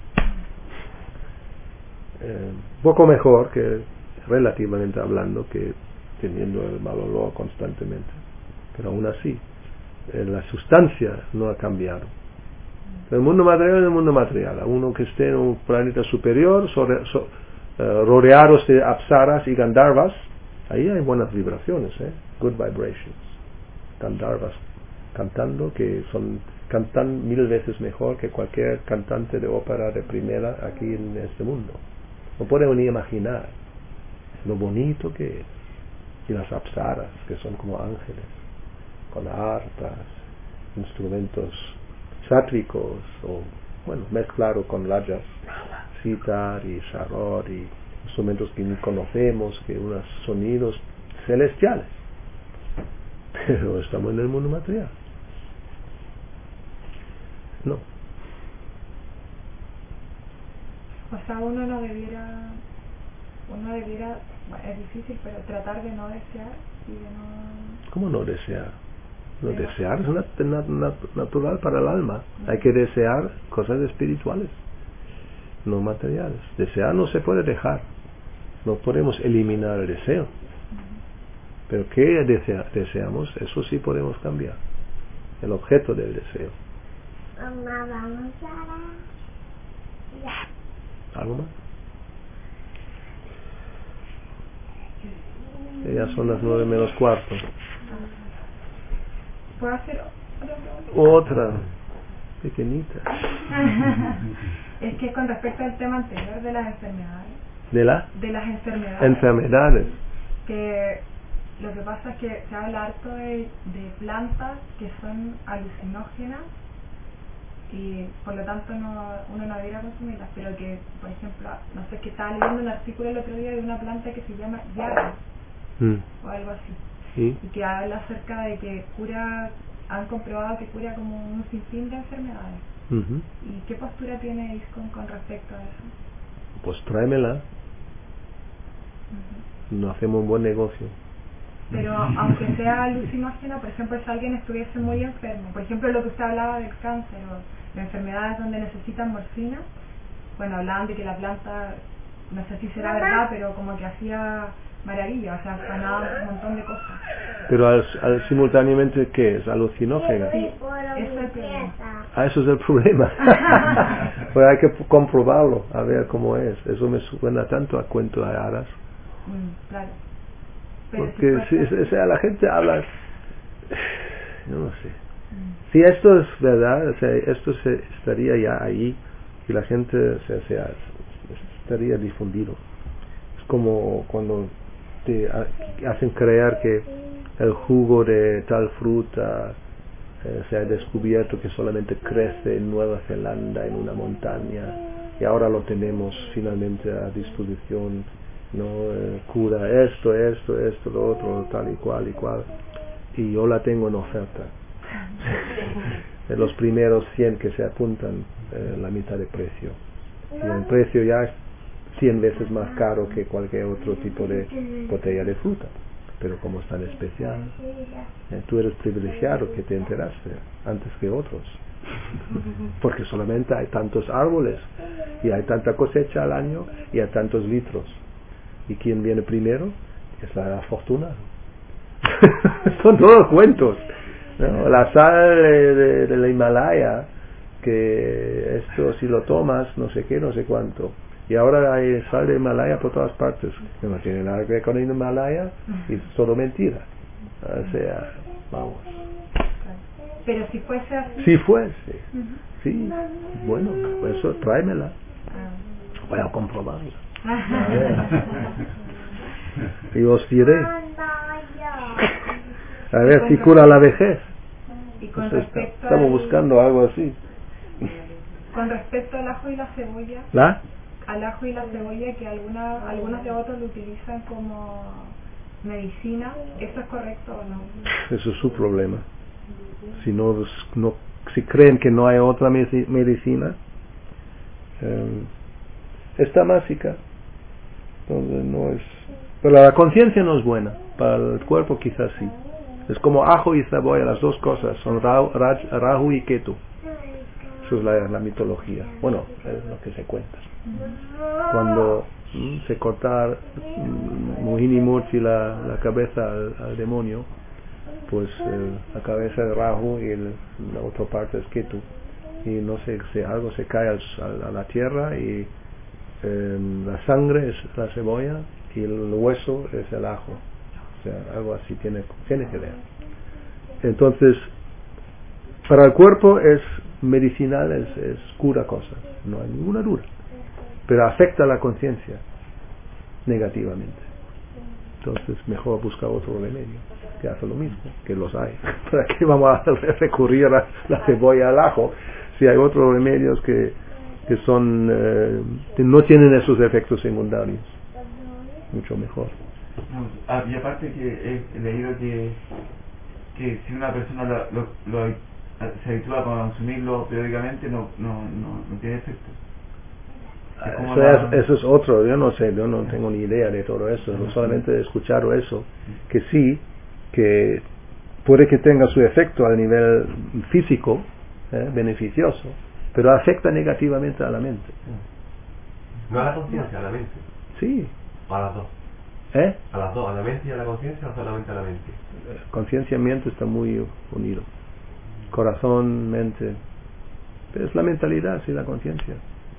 eh, poco mejor que, relativamente hablando, que teniendo el mal olor constantemente. Pero aún así, eh, la sustancia no ha cambiado. El mundo material es el mundo material. A uno que esté en un planeta superior, sobre, so, uh, rodeados de apsaras y gandharvas, ahí hay buenas vibraciones, ¿eh? Good vibrations. Gandharvas cantando, que son cantan mil veces mejor que cualquier cantante de ópera de primera aquí en este mundo. No pueden ni imaginar lo bonito que es. Y las apsaras, que son como ángeles, con arpas, instrumentos sátricos, o bueno, mezclado con layas, sitar y sharod, y instrumentos que ni conocemos, que unos sonidos celestiales. Pero estamos en el mundo material. No. O sea, uno no debiera, uno debiera, bueno, es difícil, pero tratar de no desear y de no... ¿Cómo no desear? No, de desear es nat nat nat natural para el alma. Hay que desear cosas espirituales, no materiales. Desear no se puede dejar. No podemos eliminar el deseo. Pero ¿qué desea deseamos? Eso sí podemos cambiar. El objeto del deseo. Mamá, vamos a la... ¿Algo más? Ya son las nueve menos cuarto. ¿Puedo hacer otra? Pequeñita. Es que con respecto al tema anterior de las enfermedades. ¿De la? De las enfermedades. Enfermedades. Que lo que pasa es que se habla harto de, de plantas que son alucinógenas y por lo tanto no, uno no debería consumirlas, pero que, por ejemplo, no sé, que estaba leyendo un artículo el otro día de una planta que se llama yaga Mm. o algo así, ¿Y? y que habla acerca de que cura, han comprobado que cura como un sinfín de enfermedades. Ujú. ¿Y qué postura tiene ISKCON con respecto a eso? Pues tráemela, Uh-huh. no hacemos un buen negocio. Pero aunque sea alucinógeno, por ejemplo, si alguien estuviese muy enfermo, por ejemplo lo que usted hablaba del cáncer o de enfermedades donde necesitan morfina, bueno, hablaban de que la planta, no sé si será verdad, pero como que hacía maravilla, o sea, sanaba un montón de cosas. Pero al, al simultáneamente, ¿qué es? Alucinógena. Sí, eso es el problema. Ah, eso es el problema. Pues hay que comprobarlo, a ver cómo es. Eso me suena tanto a cuento de hadas. Mm, claro. Pero Porque si si, fuese- o sea, la gente habla, yo no sé. Mm. Si esto es verdad, o sea, esto se estaría ya ahí y la gente o sea, o sea, estaría difundido. Es como cuando te ha- hacen creer que el jugo de tal fruta eh, se ha descubierto que solamente crece en Nueva Zelanda, en una montaña, y ahora lo tenemos finalmente a disposición, no eh, cura esto, esto, esto, lo otro, tal y cual y cual, y yo la tengo en oferta. De los primeros cien que se apuntan, eh, la mitad de precio, y el precio ya es cien veces más caro que cualquier otro tipo de botella de fruta, pero como es tan especial, eh, tú eres privilegiado que te enteraste antes que otros, porque solamente hay tantos árboles y hay tanta cosecha al año y hay tantos litros, y quien viene primero es la afortunada. Son todos cuentos, ¿no? La sal de, de, de la Himalaya, que esto si lo tomas no sé qué, no sé cuánto, y ahora hay sal de Himalaya por todas partes, que no tiene nada que ver con el Himalaya y es todo mentira. O sea, vamos, Pero si fuese así... si fuese, Ujú. sí, bueno, pues eso tráemela, Ah. voy a comprobarla, a ver, y os diré, a ver si cura la vejez. Y con Pues está- respecto estamos al- buscando algo así. Con respecto al ajo y la cebolla, ¿La? al ajo y la cebolla que alguna, algunos devotos lo utilizan como medicina, ¿eso es correcto o no? Eso es su problema. Si no, no si creen que no hay otra medi- medicina, eh, esta mágica, entonces no es. Pero la conciencia no es buena, para el cuerpo quizás sí. Es como ajo y cebolla, las dos cosas, son Rahu, Raj, Rahu y Ketu. Eso es la, la mitología. Bueno, es lo que se cuenta. Cuando mm, se corta mm, Mohini Murti la, la cabeza al, al demonio, pues eh, la cabeza de Rahu y el, la otra parte es Ketu, y no sé si algo se cae al, al, a la tierra, y eh, la sangre es la cebolla y el hueso es el ajo, o sea, algo así tiene, tiene que ver. Entonces, para el cuerpo es medicinal, es, es cura cosas, no hay ninguna duda, pero afecta a la conciencia negativamente. Entonces mejor buscar otro remedio que hace lo mismo, que los hay. ¿Para qué vamos a recurrir a la cebolla al ajo si hay otros remedios que, que son eh, que no tienen esos efectos secundarios? Mucho mejor. No, ah, y aparte que he leído que, que si una persona lo, lo, lo, se habitúa a consumirlo periódicamente no, no, no, no tiene efecto. Es como Eso, la- es, eso es otro, yo no sé, yo no tengo ni idea de todo eso, no solamente he escuchado eso, que sí, que puede que tenga su efecto a nivel físico, eh, beneficioso, pero afecta negativamente a la mente. No a la conciencia, a la mente. Sí, O a las dos. ¿eh? A las dos, a la mente y a la conciencia, o solamente a la mente. Conciencia y mente está muy unido. Corazón, mente. Pero es la mentalidad, sí, la conciencia.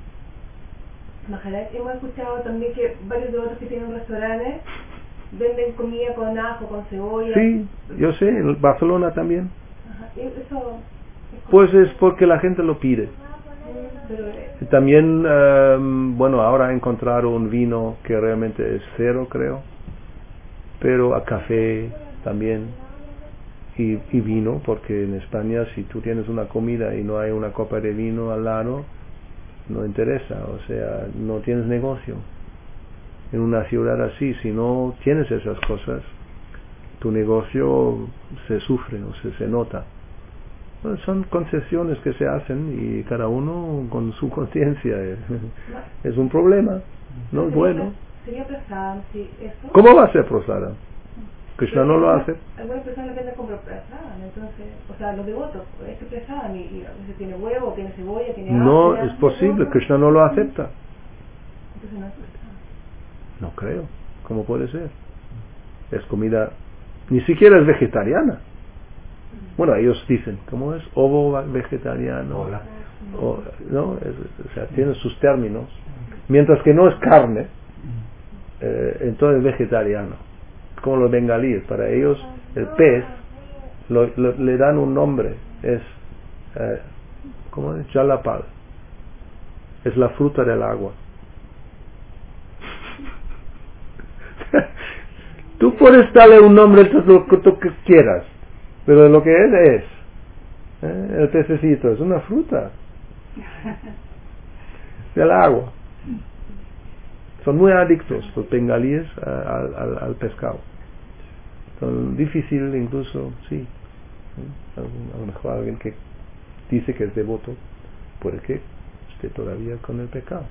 Maharaj, hemos escuchado también que varios de otros que tienen restaurantes venden comida con ajo, con cebolla. Sí, yo sé, en Barcelona también. Ajá, y eso Pues es porque la gente lo pide. pero, eh, También, eh, bueno, ahora he encontrado un vino que realmente es cero, creo, pero a café también. y, y vino, porque en España si tú tienes una comida y no hay una copa de vino al lado, no interesa, o sea, no tienes negocio. En una ciudad así, si no tienes esas cosas, tu negocio se sufre o se, se nota. Bueno, son concesiones que se hacen y cada uno con su conciencia. Es un problema, no es bueno. ¿Sería prasada si eso? ¿Cómo va a ser prasada? Krishna no lo hace. Algunas personas lo venden como prasada, entonces, o sea, los devotos, es que prasada, y, y a veces tiene huevo, tiene cebolla, tiene No agua, es posible, Krishna no lo acepta. Entonces no es prasada. No creo, ¿cómo puede ser? Es comida, ni siquiera es vegetariana. Bueno, ellos dicen, ¿cómo es? Ovo vegetariano. Hola. O, no, es, o sea, tiene sus términos. Mientras que no es carne, eh, entonces es vegetariano. Como los bengalíes, para ellos el pez lo, lo, le dan un nombre, es, eh, ¿cómo es? Jalapal. Es la fruta del agua. Tú puedes darle un nombre lo que tú quieras, pero lo que es es ¿eh? El pececito es una fruta del agua. Son muy adictos los bengalíes al, al, al pescado. Son difícil incluso, sí. A lo mejor alguien que dice que es devoto puede que esté todavía con el pecado.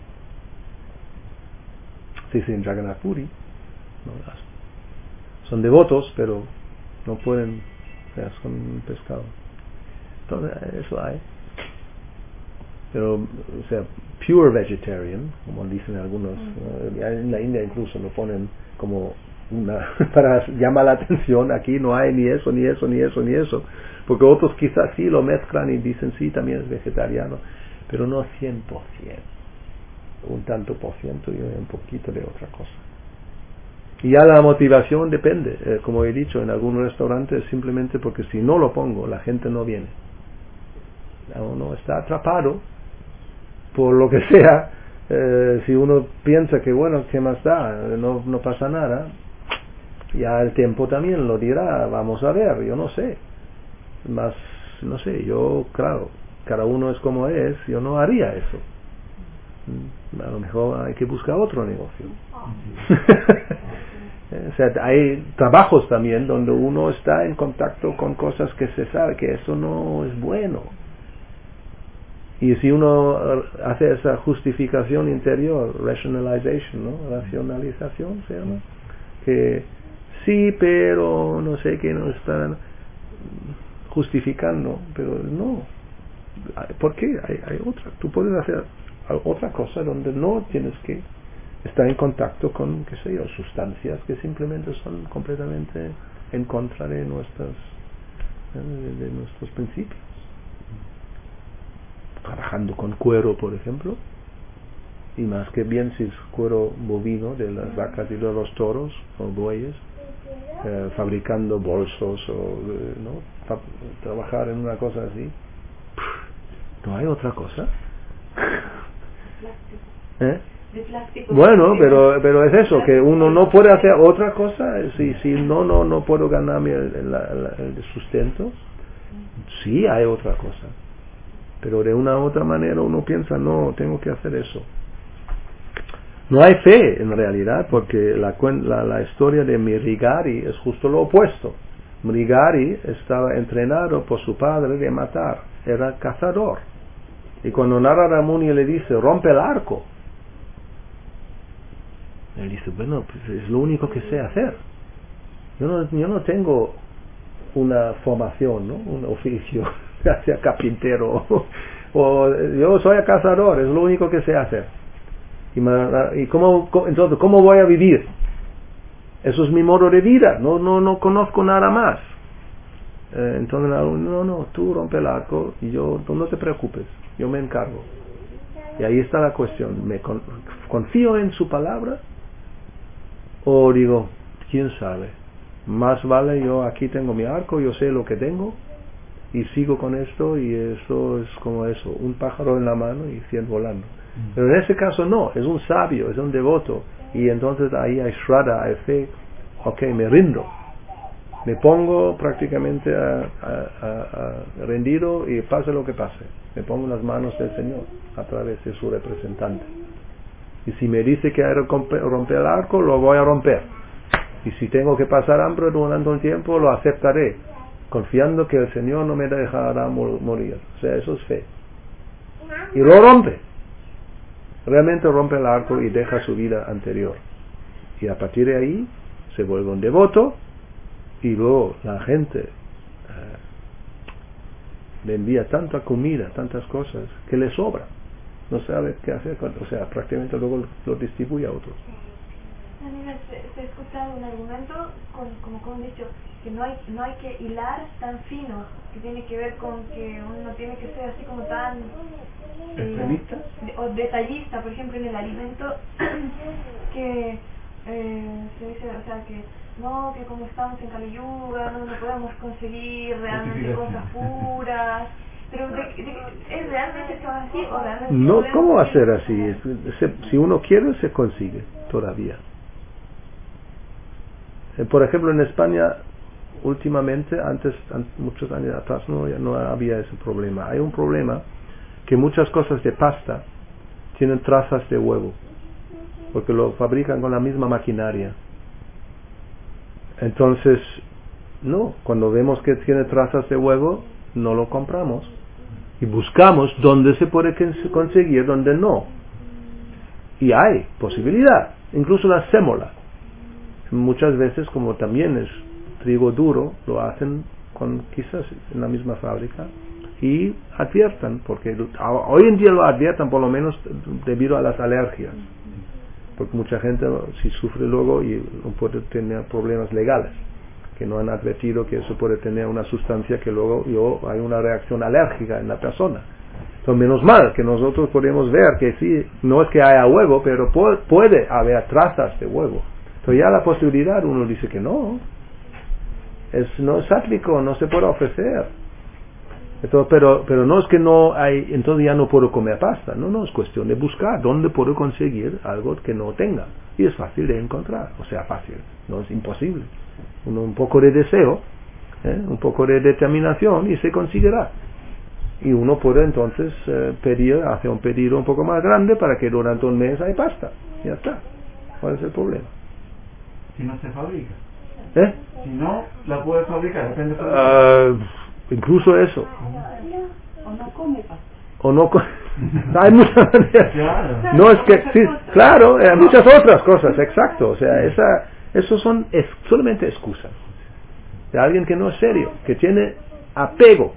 Se dice en Jagannath Puri, ¿no? Son devotos, pero no pueden, o sea, son pescado. Entonces, eso hay. Pero, o sea, pure vegetarian, como dicen algunos, mm. ¿no? En la India incluso lo ponen como una, para llamar la atención, aquí no hay ni eso, ni eso, ni eso, ni eso, porque otros quizás sí lo mezclan y dicen sí, también es vegetariano, pero no cien por ciento, un tanto por ciento y un poquito de otra cosa. Y ya la motivación depende, eh, como he dicho, en algunos restaurantes simplemente porque si no lo pongo, la gente no viene. Uno está atrapado por lo que sea. Eh, si uno piensa que bueno, ¿qué más da? No, no pasa nada, ya el tiempo también lo dirá, vamos a ver, yo no sé. Más, no sé, yo, claro, cada uno es como es, yo no haría eso. A lo mejor hay que buscar otro negocio. O sea, hay trabajos también donde uno está en contacto con cosas que se sabe que eso no es bueno. Y si uno hace esa justificación interior, rationalization, ¿no? Racionalización se llama, que sí, pero no sé qué no están justificando, pero no. ¿Por qué? Hay, hay otra. Tú puedes hacer otra cosa donde no tienes que estar en contacto con, qué sé yo, sustancias que simplemente son completamente en contra de nuestras, de, de nuestros principios. Trabajando con cuero, por ejemplo, y más que bien si es cuero bovino de las vacas y de los toros o bueyes, eh, fabricando bolsos o eh, no Fa- trabajar en una cosa así, no hay otra cosa. ¿Eh? De plástico. Bueno, pero pero es eso, que uno no puede hacer otra cosa. Si si no no no puedo ganarme el, el, el, el sustento, sí hay otra cosa, pero de una u otra manera uno piensa, no, tengo que hacer eso. No hay fe en realidad, porque la, la, la historia de Mrigari es justo lo opuesto. Mrigari estaba entrenado por su padre de matar, era cazador. Y cuando Narada Muni le dice, rompe el arco, él dice, bueno, pues es lo único que sé hacer. Yo no, yo no tengo una formación, ¿no? Un oficio, ya sea carpintero o, o yo soy cazador, es lo único que sé hacer. Y, y cómo, entonces, ¿cómo voy a vivir? Eso es mi modo de vida, no no no conozco nada más. Eh, entonces, no, no, tú rompe el arco y yo, tú no te preocupes, yo me encargo. Y ahí está la cuestión, ¿me con, confío en su palabra? O digo, quién sabe, más vale yo aquí tengo mi arco, yo sé lo que tengo y sigo con esto, y eso es como eso, un pájaro en la mano y cien volando. Pero en ese caso no, es un sabio, es un devoto, y entonces ahí hay shraddha, hay fe, ok, me rindo. Me pongo prácticamente a, a, a, a rendido y pase lo que pase. Me pongo en las manos del Señor a través de su representante. Y si me dice que hay que romper, romper el arco, lo voy a romper. Y si tengo que pasar hambre durante un tiempo, lo aceptaré, confiando que el Señor no me dejará morir. O sea, eso es fe. Y lo rompe. Realmente rompe el arco y deja su vida anterior. Y a partir de ahí se vuelve un devoto, y luego la gente eh, le envía tanta comida, tantas cosas, que le sobra. No sabe qué hacer con, o sea, prácticamente luego lo, lo distribuye a otros. Mira, se, se ha escuchado un argumento, con, como como he dicho, que no hay no hay que hilar tan fino, que tiene que ver con que uno tiene que ser así como tan extremista eh, o detallista, por ejemplo en el alimento, que eh, se dice, o sea, que no, que como estamos en Kali Yuga no, no podemos conseguir realmente cosas puras. Pero de, de, ¿es realmente esto así o realmente no? ¿Cómo va a ser así? Es, se, si uno quiere, se consigue todavía. Eh, por ejemplo, en España, últimamente, antes, an, muchos años atrás, no, ya no había ese problema. Hay un problema que muchas cosas de pasta tienen trazas de huevo, porque lo fabrican con la misma maquinaria. Entonces, no, cuando vemos que tiene trazas de huevo, no lo compramos. Y buscamos dónde se puede conseguir, dónde no. Y hay posibilidad, incluso la sémola. Muchas veces, como también es trigo duro, lo hacen con quizás en la misma fábrica y adviertan, porque hoy en día lo adviertan por lo menos debido a las alergias, porque mucha gente si sufre luego y puede tener problemas legales, que no han advertido que eso puede tener una sustancia que luego yo, hay una reacción alérgica en la persona. Entonces, menos mal que nosotros podemos ver que sí, no es que haya huevo, pero puede, puede haber trazas de huevo. Entonces ya la posibilidad, uno dice que no, es, no es sátrico, no se puede ofrecer. Entonces, pero, pero no es que no hay, entonces ya no puedo comer pasta, no, no, es cuestión de buscar dónde puedo conseguir algo que no tenga. Y es fácil de encontrar, o sea, fácil, no es imposible. Uno, un poco de deseo, ¿eh? un poco de determinación y se conseguirá. Y uno puede entonces eh, pedir, hacer un pedido un poco más grande para que durante un mes hay pasta. Ya está. ¿Cuál es el problema? Si no se fabrica. ¿Eh? Si no, la puede fabricar, depende de fabricar. Uh, incluso eso. O no come pasta. O no come. Hay muchas maneras. Claro. No es que, sí, claro, hay muchas otras cosas, exacto. O sea, esa, esos son es, solamente excusas de alguien que no es serio, que tiene apego.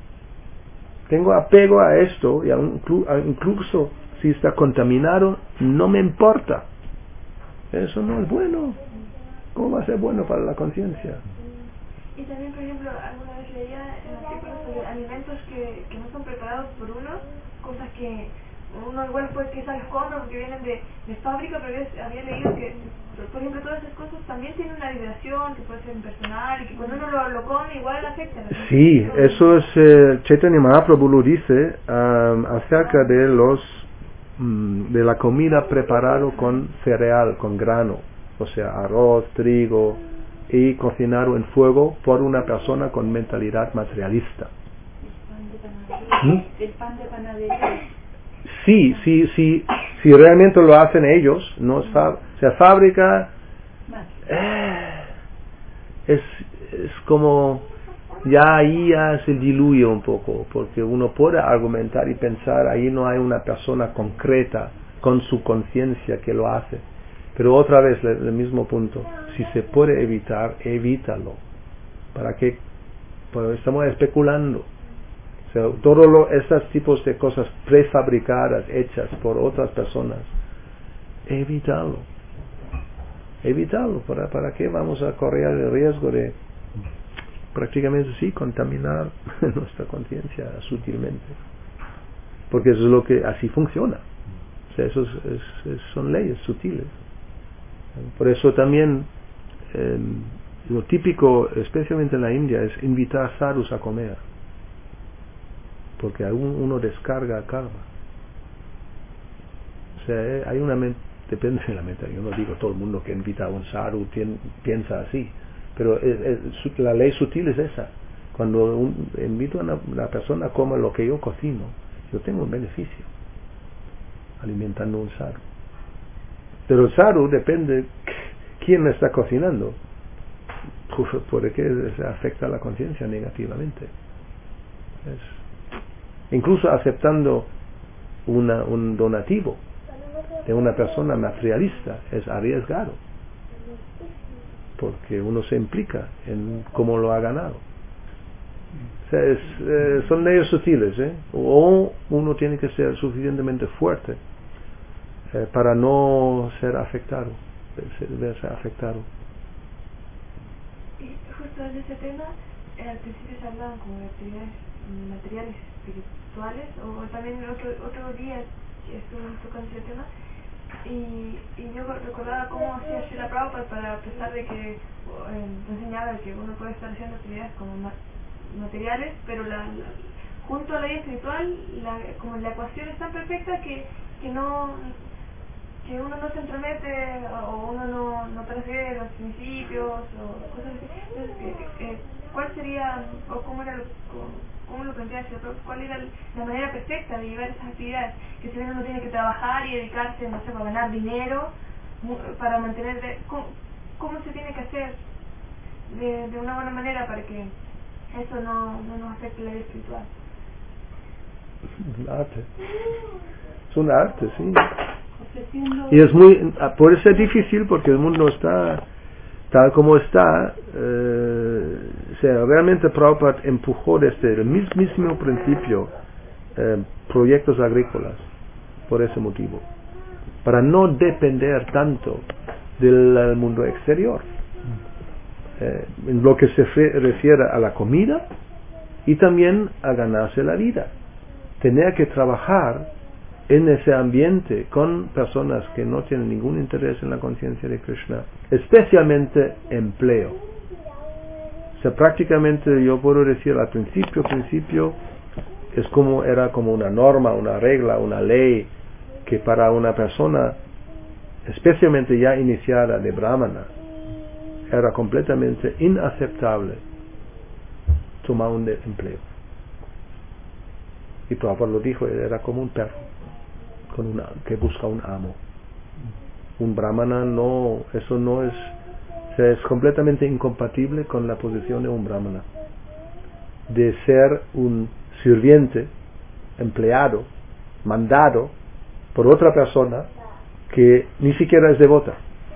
Tengo apego a esto, y a un, a incluso si está contaminado, no me importa. Eso no es bueno. ¿Cómo va a ser bueno para la conciencia? Y también, por ejemplo, alguna vez leía en artículos sobre alimentos que, que no son preparados por uno, cosas que uno igual pues quizás compra porque vienen de, de fábrica, pero había, había leído que, por ejemplo, todas esas cosas también tienen una vibración que puede ser impersonal y que cuando uno lo, lo come igual afecta. Sí, eso es, eh, Chaitanya Mahaprabhu lo dice um, acerca de los um, de la comida preparado con cereal, con grano, o sea, arroz, trigo, y cocinado en fuego por una persona con mentalidad materialista. ¿Mm? El pan de panadería. Sí, sí, sí, si realmente lo hacen ellos, no es fa- se fábrica, eh, es, es como ya ahí ya se diluye un poco, porque uno puede argumentar y pensar, ahí no hay una persona concreta con su conciencia que lo hace. Pero otra vez, el, el mismo punto, si se puede evitar, evítalo. ¿Para qué? Pues estamos especulando. O sea, todos estos tipos de cosas prefabricadas, hechas por otras personas, evítalo. Evítalo. ¿Para, para qué vamos a correr el riesgo de prácticamente sí contaminar nuestra conciencia sutilmente? Porque eso es lo que así funciona. O sea, eso es, es, es, son leyes sutiles. Por eso también eh, lo típico, especialmente en la India, es invitar sadhus a comer, porque uno descarga karma. O sea, eh, hay una mente, depende de la mente. Yo no digo todo el mundo que invita a un sadhu tien, piensa así, pero es, es, la ley sutil es esa. Cuando un, invito a una, una persona a comer lo que yo cocino, yo tengo un beneficio alimentando un sadhu. Pero el sadhu depende quién me está cocinando, porque se afecta a la conciencia negativamente. Es, incluso aceptando una, un donativo de una persona materialista es arriesgado, porque uno se implica en cómo lo ha ganado. O sea, es, eh, son leyes sutiles, ¿eh? O uno tiene que ser suficientemente fuerte eh, para no ser afectado, verse afectado. Y justo en ese tema, eh, al principio se hablaban como de actividades materiales espirituales, o también otro, otro día estuvimos tocando ese tema, y, y yo recordaba cómo hacía Srila Prabhupada, para, a pesar de que eh, enseñaba que uno puede estar haciendo actividades como ma materiales, pero la, la, junto a la vida espiritual, la, como la ecuación es tan perfecta que, que no que uno no se entromete, o uno no, no transfiere los principios o cosas así. Entonces, eh, eh, ¿cuál sería, o cómo era lo, cómo, cómo lo planteaba, cuál era la manera perfecta de llevar esas actividades? Que si bien uno tiene que trabajar y dedicarse, no sé, para ganar dinero, para mantener, de, ¿cómo, cómo se tiene que hacer de, de una buena manera para que eso no, no nos afecte la vida espiritual? Un arte. Es un arte, sí. Y es muy, puede ser difícil porque el mundo está tal como está. Eh, o sea, realmente Prabhupada empujó desde el mismo principio eh, proyectos agrícolas por ese motivo, para no depender tanto del mundo exterior, eh, en lo que se refiere a la comida y también a ganarse la vida. Tener que trabajar en ese ambiente con personas que no tienen ningún interés en la conciencia de Krishna, especialmente empleo. O sea, prácticamente yo puedo decir al principio, principio es como, era como una norma, una regla, una ley, que para una persona, especialmente ya iniciada de brahmana, era completamente inaceptable tomar un empleo. Y Prabhupada lo dijo, era como un perro con una, que busca un amo. Un brahmana no, eso no es, o sea, es completamente incompatible con la posición de un brahmana, de ser un sirviente, empleado, mandado por otra persona que ni siquiera es devota.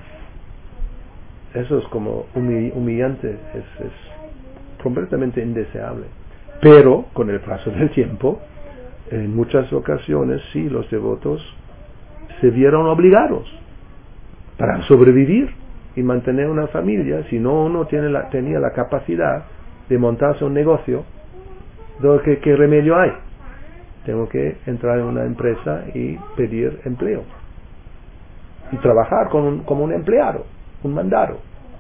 Eso es como humillante, es, es completamente indeseable. Pero con el paso del tiempo, en muchas ocasiones sí, los devotos se vieron obligados para sobrevivir y mantener una familia. Si no uno tiene la, tenía la capacidad de montarse un negocio, ¿qué, qué remedio hay? Tengo que entrar en una empresa y pedir empleo y trabajar con un, como un empleado, un mandado.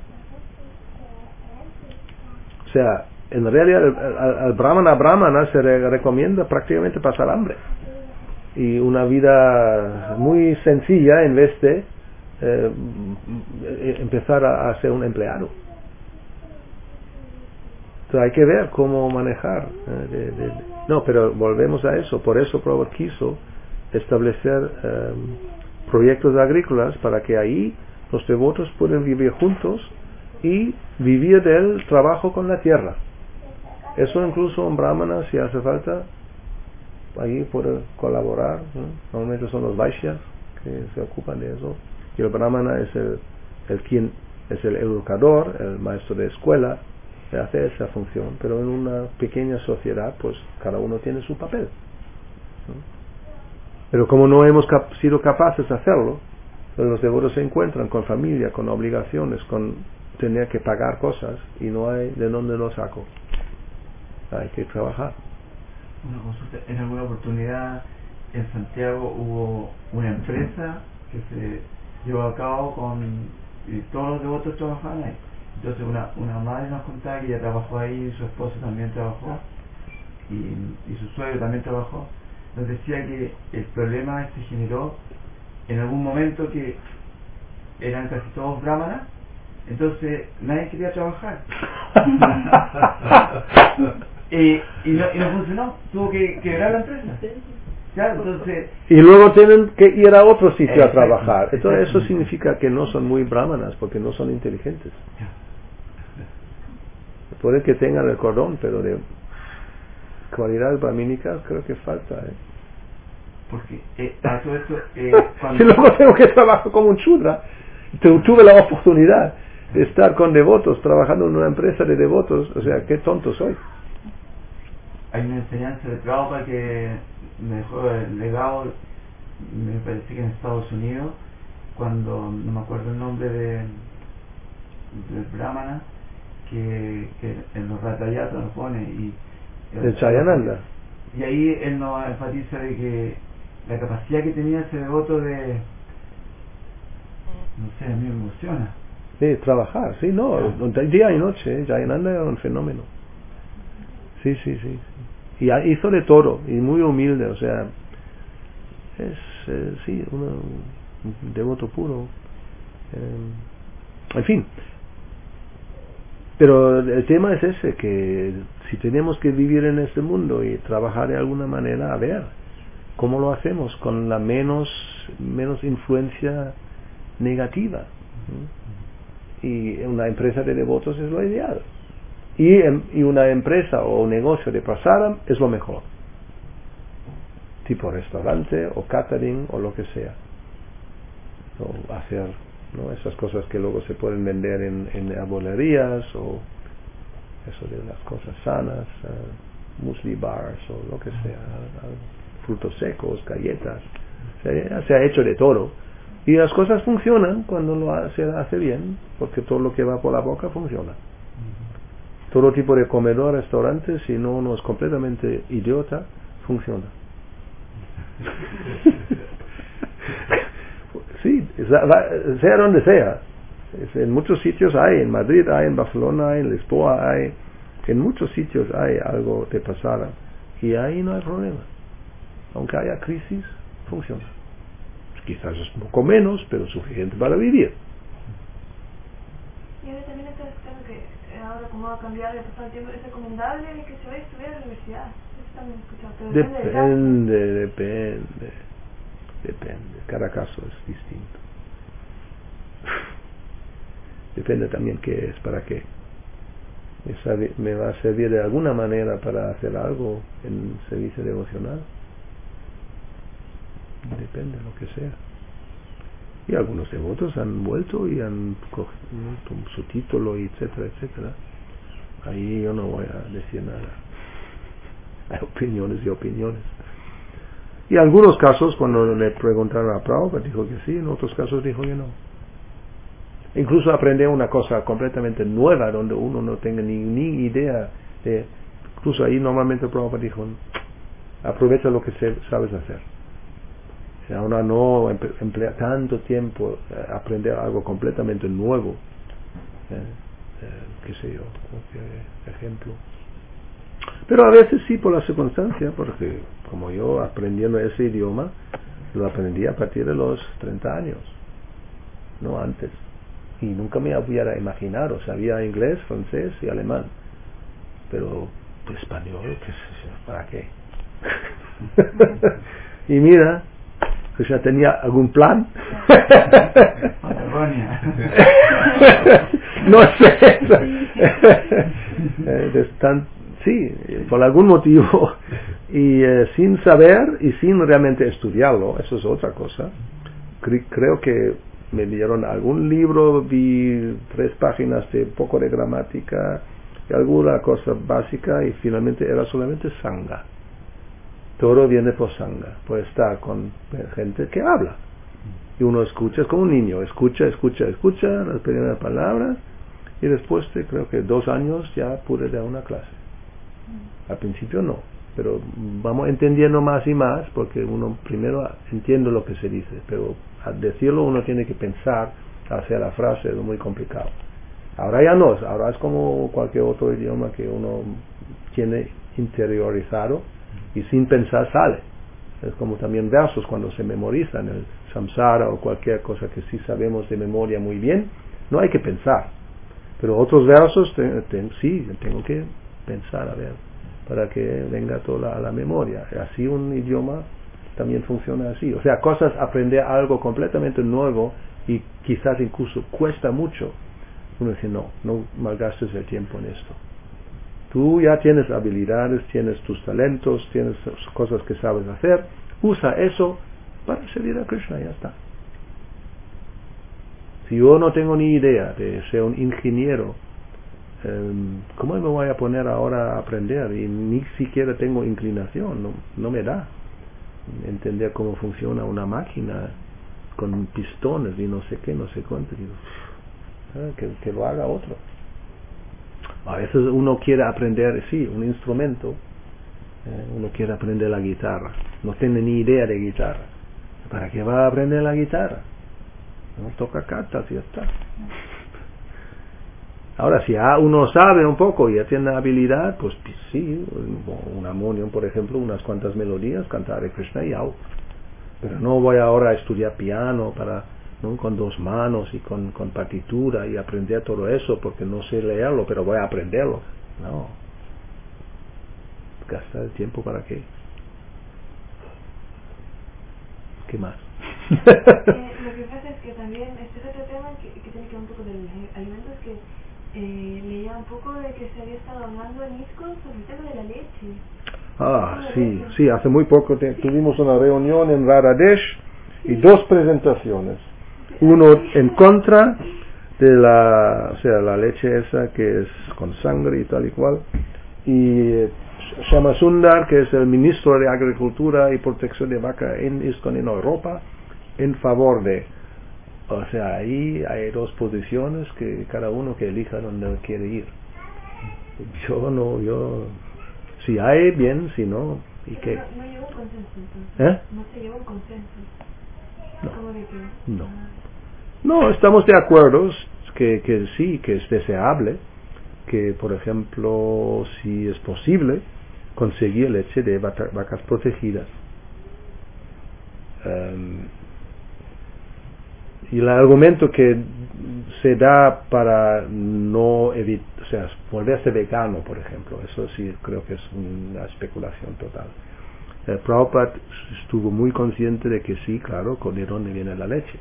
O sea, en realidad al, al, al brahmana brahmana se re recomienda prácticamente pasar hambre y una vida muy sencilla en vez de eh, empezar a, a ser un empleado. Entonces hay que ver cómo manejar. Eh, de, de, no, pero volvemos a eso. Por eso Prabhupada quiso establecer eh, proyectos agrícolas para que ahí los devotos puedan vivir juntos y vivir del trabajo con la tierra. Eso incluso un brahmana, si hace falta, ahí puede colaborar, ¿no? Normalmente son los vaishyas que se ocupan de eso, y el brahmana es el, el quien es el educador, el maestro de escuela, que hace esa función. Pero en una pequeña sociedad, pues cada uno tiene su papel, ¿no? Pero como no hemos cap sido capaces de hacerlo, pues los devotos se encuentran con familia, con obligaciones, con tener que pagar cosas, y no hay de dónde lo saco. Hay que trabajar. Una consulta, en alguna oportunidad en Santiago hubo una empresa que se llevó a cabo con, y todos los devotos trabajaban ahí. Entonces una, una madre nos contaba que ella trabajó ahí, su esposo también trabajó, y, y su suegro también trabajó. Nos decía que el problema se generó en algún momento que eran casi todos brahmanas, Entonces nadie quería trabajar. y, y, no, y no funcionó, tuvo que quebrar la empresa. Ya, entonces, y luego tienen que ir a otro sitio exacto, a trabajar. Entonces eso exactamente. significa que no son muy brahmanas, porque no son inteligentes. Puede que tengan el cordón, pero de cualidades brahmínicas creo que falta. ¿eh? Porque eh, a todo esto, eh, cuando... Si luego tengo que trabajar como un chudra, tu- tuve la oportunidad de estar con devotos, trabajando en una empresa de devotos, o sea, qué tonto soy. Hay una enseñanza de Prabhupada que me dejó el legado, me parece que en Estados Unidos, cuando, no me acuerdo el nombre de del brahmana, que, que en los Ratayatas lo pone, y De Chayananda. y ahí él nos enfatiza de que la capacidad que tenía ese devoto de, no sé, a mí me emociona. Sí, trabajar, sí, no, día y noche, ¿eh? Jayananda era un fenómeno. Sí, sí, sí, sí. Y ha- hizo de todo, y muy humilde, o sea, es, eh, sí, uno, un devoto puro. Eh, en fin. Pero el tema es ese, que si tenemos que vivir en este mundo y trabajar de alguna manera, a ver, ¿cómo lo hacemos? Con la menos, menos influencia negativa. ¿no? Y una empresa de devotos es lo ideal. Y, em- y una empresa o un negocio de prasadam es lo mejor. Tipo restaurante o catering o lo que sea. O hacer, ¿no? Esas cosas que luego se pueden vender en, en arbolerías, o eso de las cosas sanas, uh, muesli bars o lo que sea, uh, frutos secos, galletas. Se, se ha hecho de todo. Y las cosas funcionan cuando lo ha- se hace bien, porque todo lo que va por la boca funciona. Todo tipo de comedor, restaurante, si no uno es completamente idiota, funciona. Sí, sea, sea donde sea. Es, en muchos sitios hay, en Madrid hay, en Barcelona hay, en Lisboa hay, en muchos sitios hay algo de pasada. Y ahí no hay problema. Aunque haya crisis, funciona. Quizás es un poco menos, pero suficiente para vivir. Y ahora también está escuchando que eh, ahora como va a cambiar de pasar el tiempo, es recomendable que se vaya a estudiar a la universidad. Eso también he escuchado, pero depende del caso. Depende, depende, depende. Cada caso es distinto. Depende también qué es, para qué. ¿Me, sabe, me va a servir de alguna manera para hacer algo en servicio devocional? Depende de lo que sea. Y algunos devotos han vuelto y han cogido su título, y etcétera, etcétera. Ahí yo no voy a decir nada. Hay opiniones y opiniones. Y en algunos casos, cuando le preguntaron a Prabhupada, dijo que sí, en otros casos dijo que no. Incluso aprender una cosa completamente nueva, donde uno no tenga ni, ni idea de... Incluso ahí normalmente Prabhupada dijo, aprovecha lo que se, sabes hacer. Ahora no emplea tanto tiempo eh, aprender algo completamente nuevo. Eh, eh, qué sé yo, cualquier ejemplo. Pero a veces sí por la circunstancia, porque como yo aprendiendo ese idioma, lo aprendí a partir de los treinta años, no antes. Y nunca me hubiera imaginado, sabía inglés, francés y alemán. Pero español, ¿qué sé yo? ¿Para qué? Y mira, pues ya tenía algún plan. No sé. eh, tan, sí, por algún motivo, y eh, sin saber y sin realmente estudiarlo, eso es otra cosa. Cre- creo que me dieron algún libro, vi tres páginas de poco de gramática y alguna cosa básica, y finalmente era solamente sangha. Todo viene por sangha, por estar con gente que habla. Y uno escucha, es como un niño, escucha, escucha, escucha las primeras palabras, y después de creo que dos años ya pude dar una clase. Al principio no, pero vamos entendiendo más y más, porque uno primero entiende lo que se dice, pero al decirlo uno tiene que pensar, hacer la frase, es muy complicado. Ahora ya no, ahora es como cualquier otro idioma que uno tiene interiorizado, y sin pensar sale. Es como también versos cuando se memorizan, el samsara o cualquier cosa que sí sabemos de memoria muy bien, No hay que pensar. Pero otros versos, te, te, sí, tengo que pensar, a ver, para que venga toda a la memoria. Así un idioma también funciona así. O sea, cosas, aprender algo completamente nuevo y quizás incluso cuesta mucho. Uno dice, no, no malgastes el tiempo en esto. Tú ya tienes habilidades, tienes tus talentos, tienes cosas que sabes hacer. Usa eso para servir a Krishna, ya está. Si yo no tengo ni idea de ser un ingeniero, eh, ¿cómo me voy a poner ahora a aprender? Y ni siquiera tengo inclinación, no, no me da entender cómo funciona una máquina con pistones y no sé qué, no sé cuánto. Digo, eh, que, que lo haga otro. A veces uno quiere aprender, sí, un instrumento, eh, uno quiere aprender la guitarra, no tiene ni idea de guitarra. ¿Para qué va a aprender la guitarra? No toca cartas y ya está. Ahora, si ya uno sabe un poco y ya tiene habilidad, pues sí, un armonium, por ejemplo, unas cuantas melodías, cantar a Krishna y ya. Pero no voy ahora a estudiar piano para, ¿no?, con dos manos y con, con partitura y aprender todo eso porque no sé leerlo, pero voy a aprenderlo. No. ¿Gastar el tiempo para qué? ¿Qué más? Eh, lo que pasa es que también este es otro tema que, que tiene que ver un poco de los alimentos, que eh, leía un poco de que se había estado hablando en ISKCON sobre el tema de la leche. Ah, sí, sí, hace muy poco te, tuvimos una reunión en Raradesh y dos presentaciones. Uno en contra de la, o sea, la leche esa que es con sangre y tal y cual, y Shamasundar, que es el ministro de Agricultura y Protección de Vaca en ISKCON en Europa, en favor de. O sea, ahí hay dos posiciones que cada uno que elija donde quiere ir. Yo no, yo, si hay, bien, si no, ¿y qué? No, no llegó un consenso entonces. ¿Eh? No se llegó un consenso. No. ¿Cómo de que? No. No, estamos de acuerdo que, que sí, que es deseable que, por ejemplo, si es posible, conseguir leche de vaca, vacas protegidas. Um, y el argumento que se da para no evitar, o sea, volverse vegano, por ejemplo, eso sí creo que es una especulación total. El Prabhupada estuvo muy consciente de que sí, claro, con de dónde viene la leche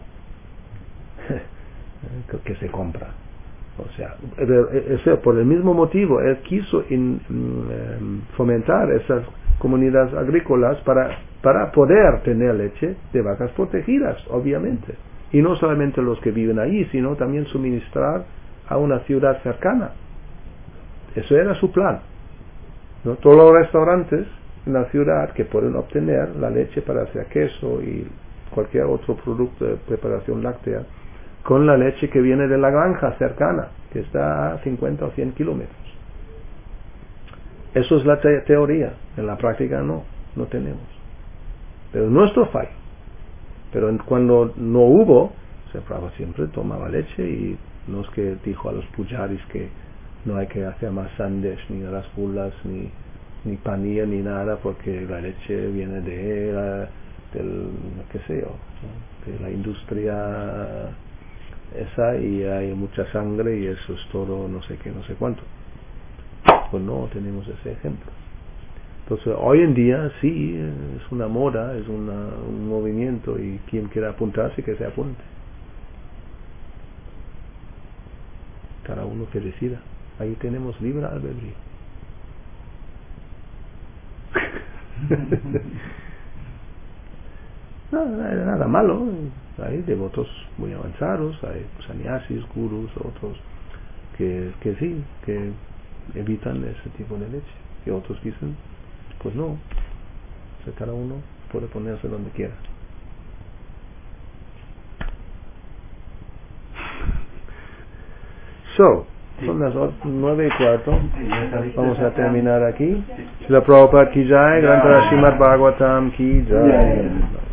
que se compra. O sea, eso, por el mismo motivo, él quiso in, um, fomentar esas comunidades agrícolas para, para poder tener leche de vacas protegidas, obviamente. Y no solamente los que viven ahí, sino también suministrar a una ciudad cercana. Eso era su plan, ¿no? Todos los restaurantes en la ciudad que pueden obtener la leche para hacer queso y cualquier otro producto de preparación láctea, con la leche que viene de la granja cercana, que está a cincuenta o cien kilómetros. Eso es la te- teoría, en la práctica no, no tenemos. Pero nuestro fallo. Pero en, cuando no hubo, se Prabhupada siempre tomaba leche y no es que dijo a los pujaris que no hay que hacer más sandesh, ni rasgulas, ni, ni panilla, ni nada, porque la leche viene de la, del, qué sé yo, ¿no?, de la industria esa y hay mucha sangre y eso es todo no sé qué, no sé cuánto. Pues no tenemos ese ejemplo. Entonces hoy en día sí es una moda, es una, un movimiento y quien quiera apuntarse que se apunte. Cada uno que decida. Ahí tenemos libre albedrío. No, no hay nada malo. Hay devotos muy avanzados, hay sannyasis, gurus, otros que, que sí, que evitan ese tipo de leche. Y otros dicen, pues no, o sea, cada uno puede ponerse donde quiera. So, son las nueve y cuarto. Vamos a terminar aquí. Srila Prabhupada ki jai, Grantha Srimad Bhagavatam ki jai.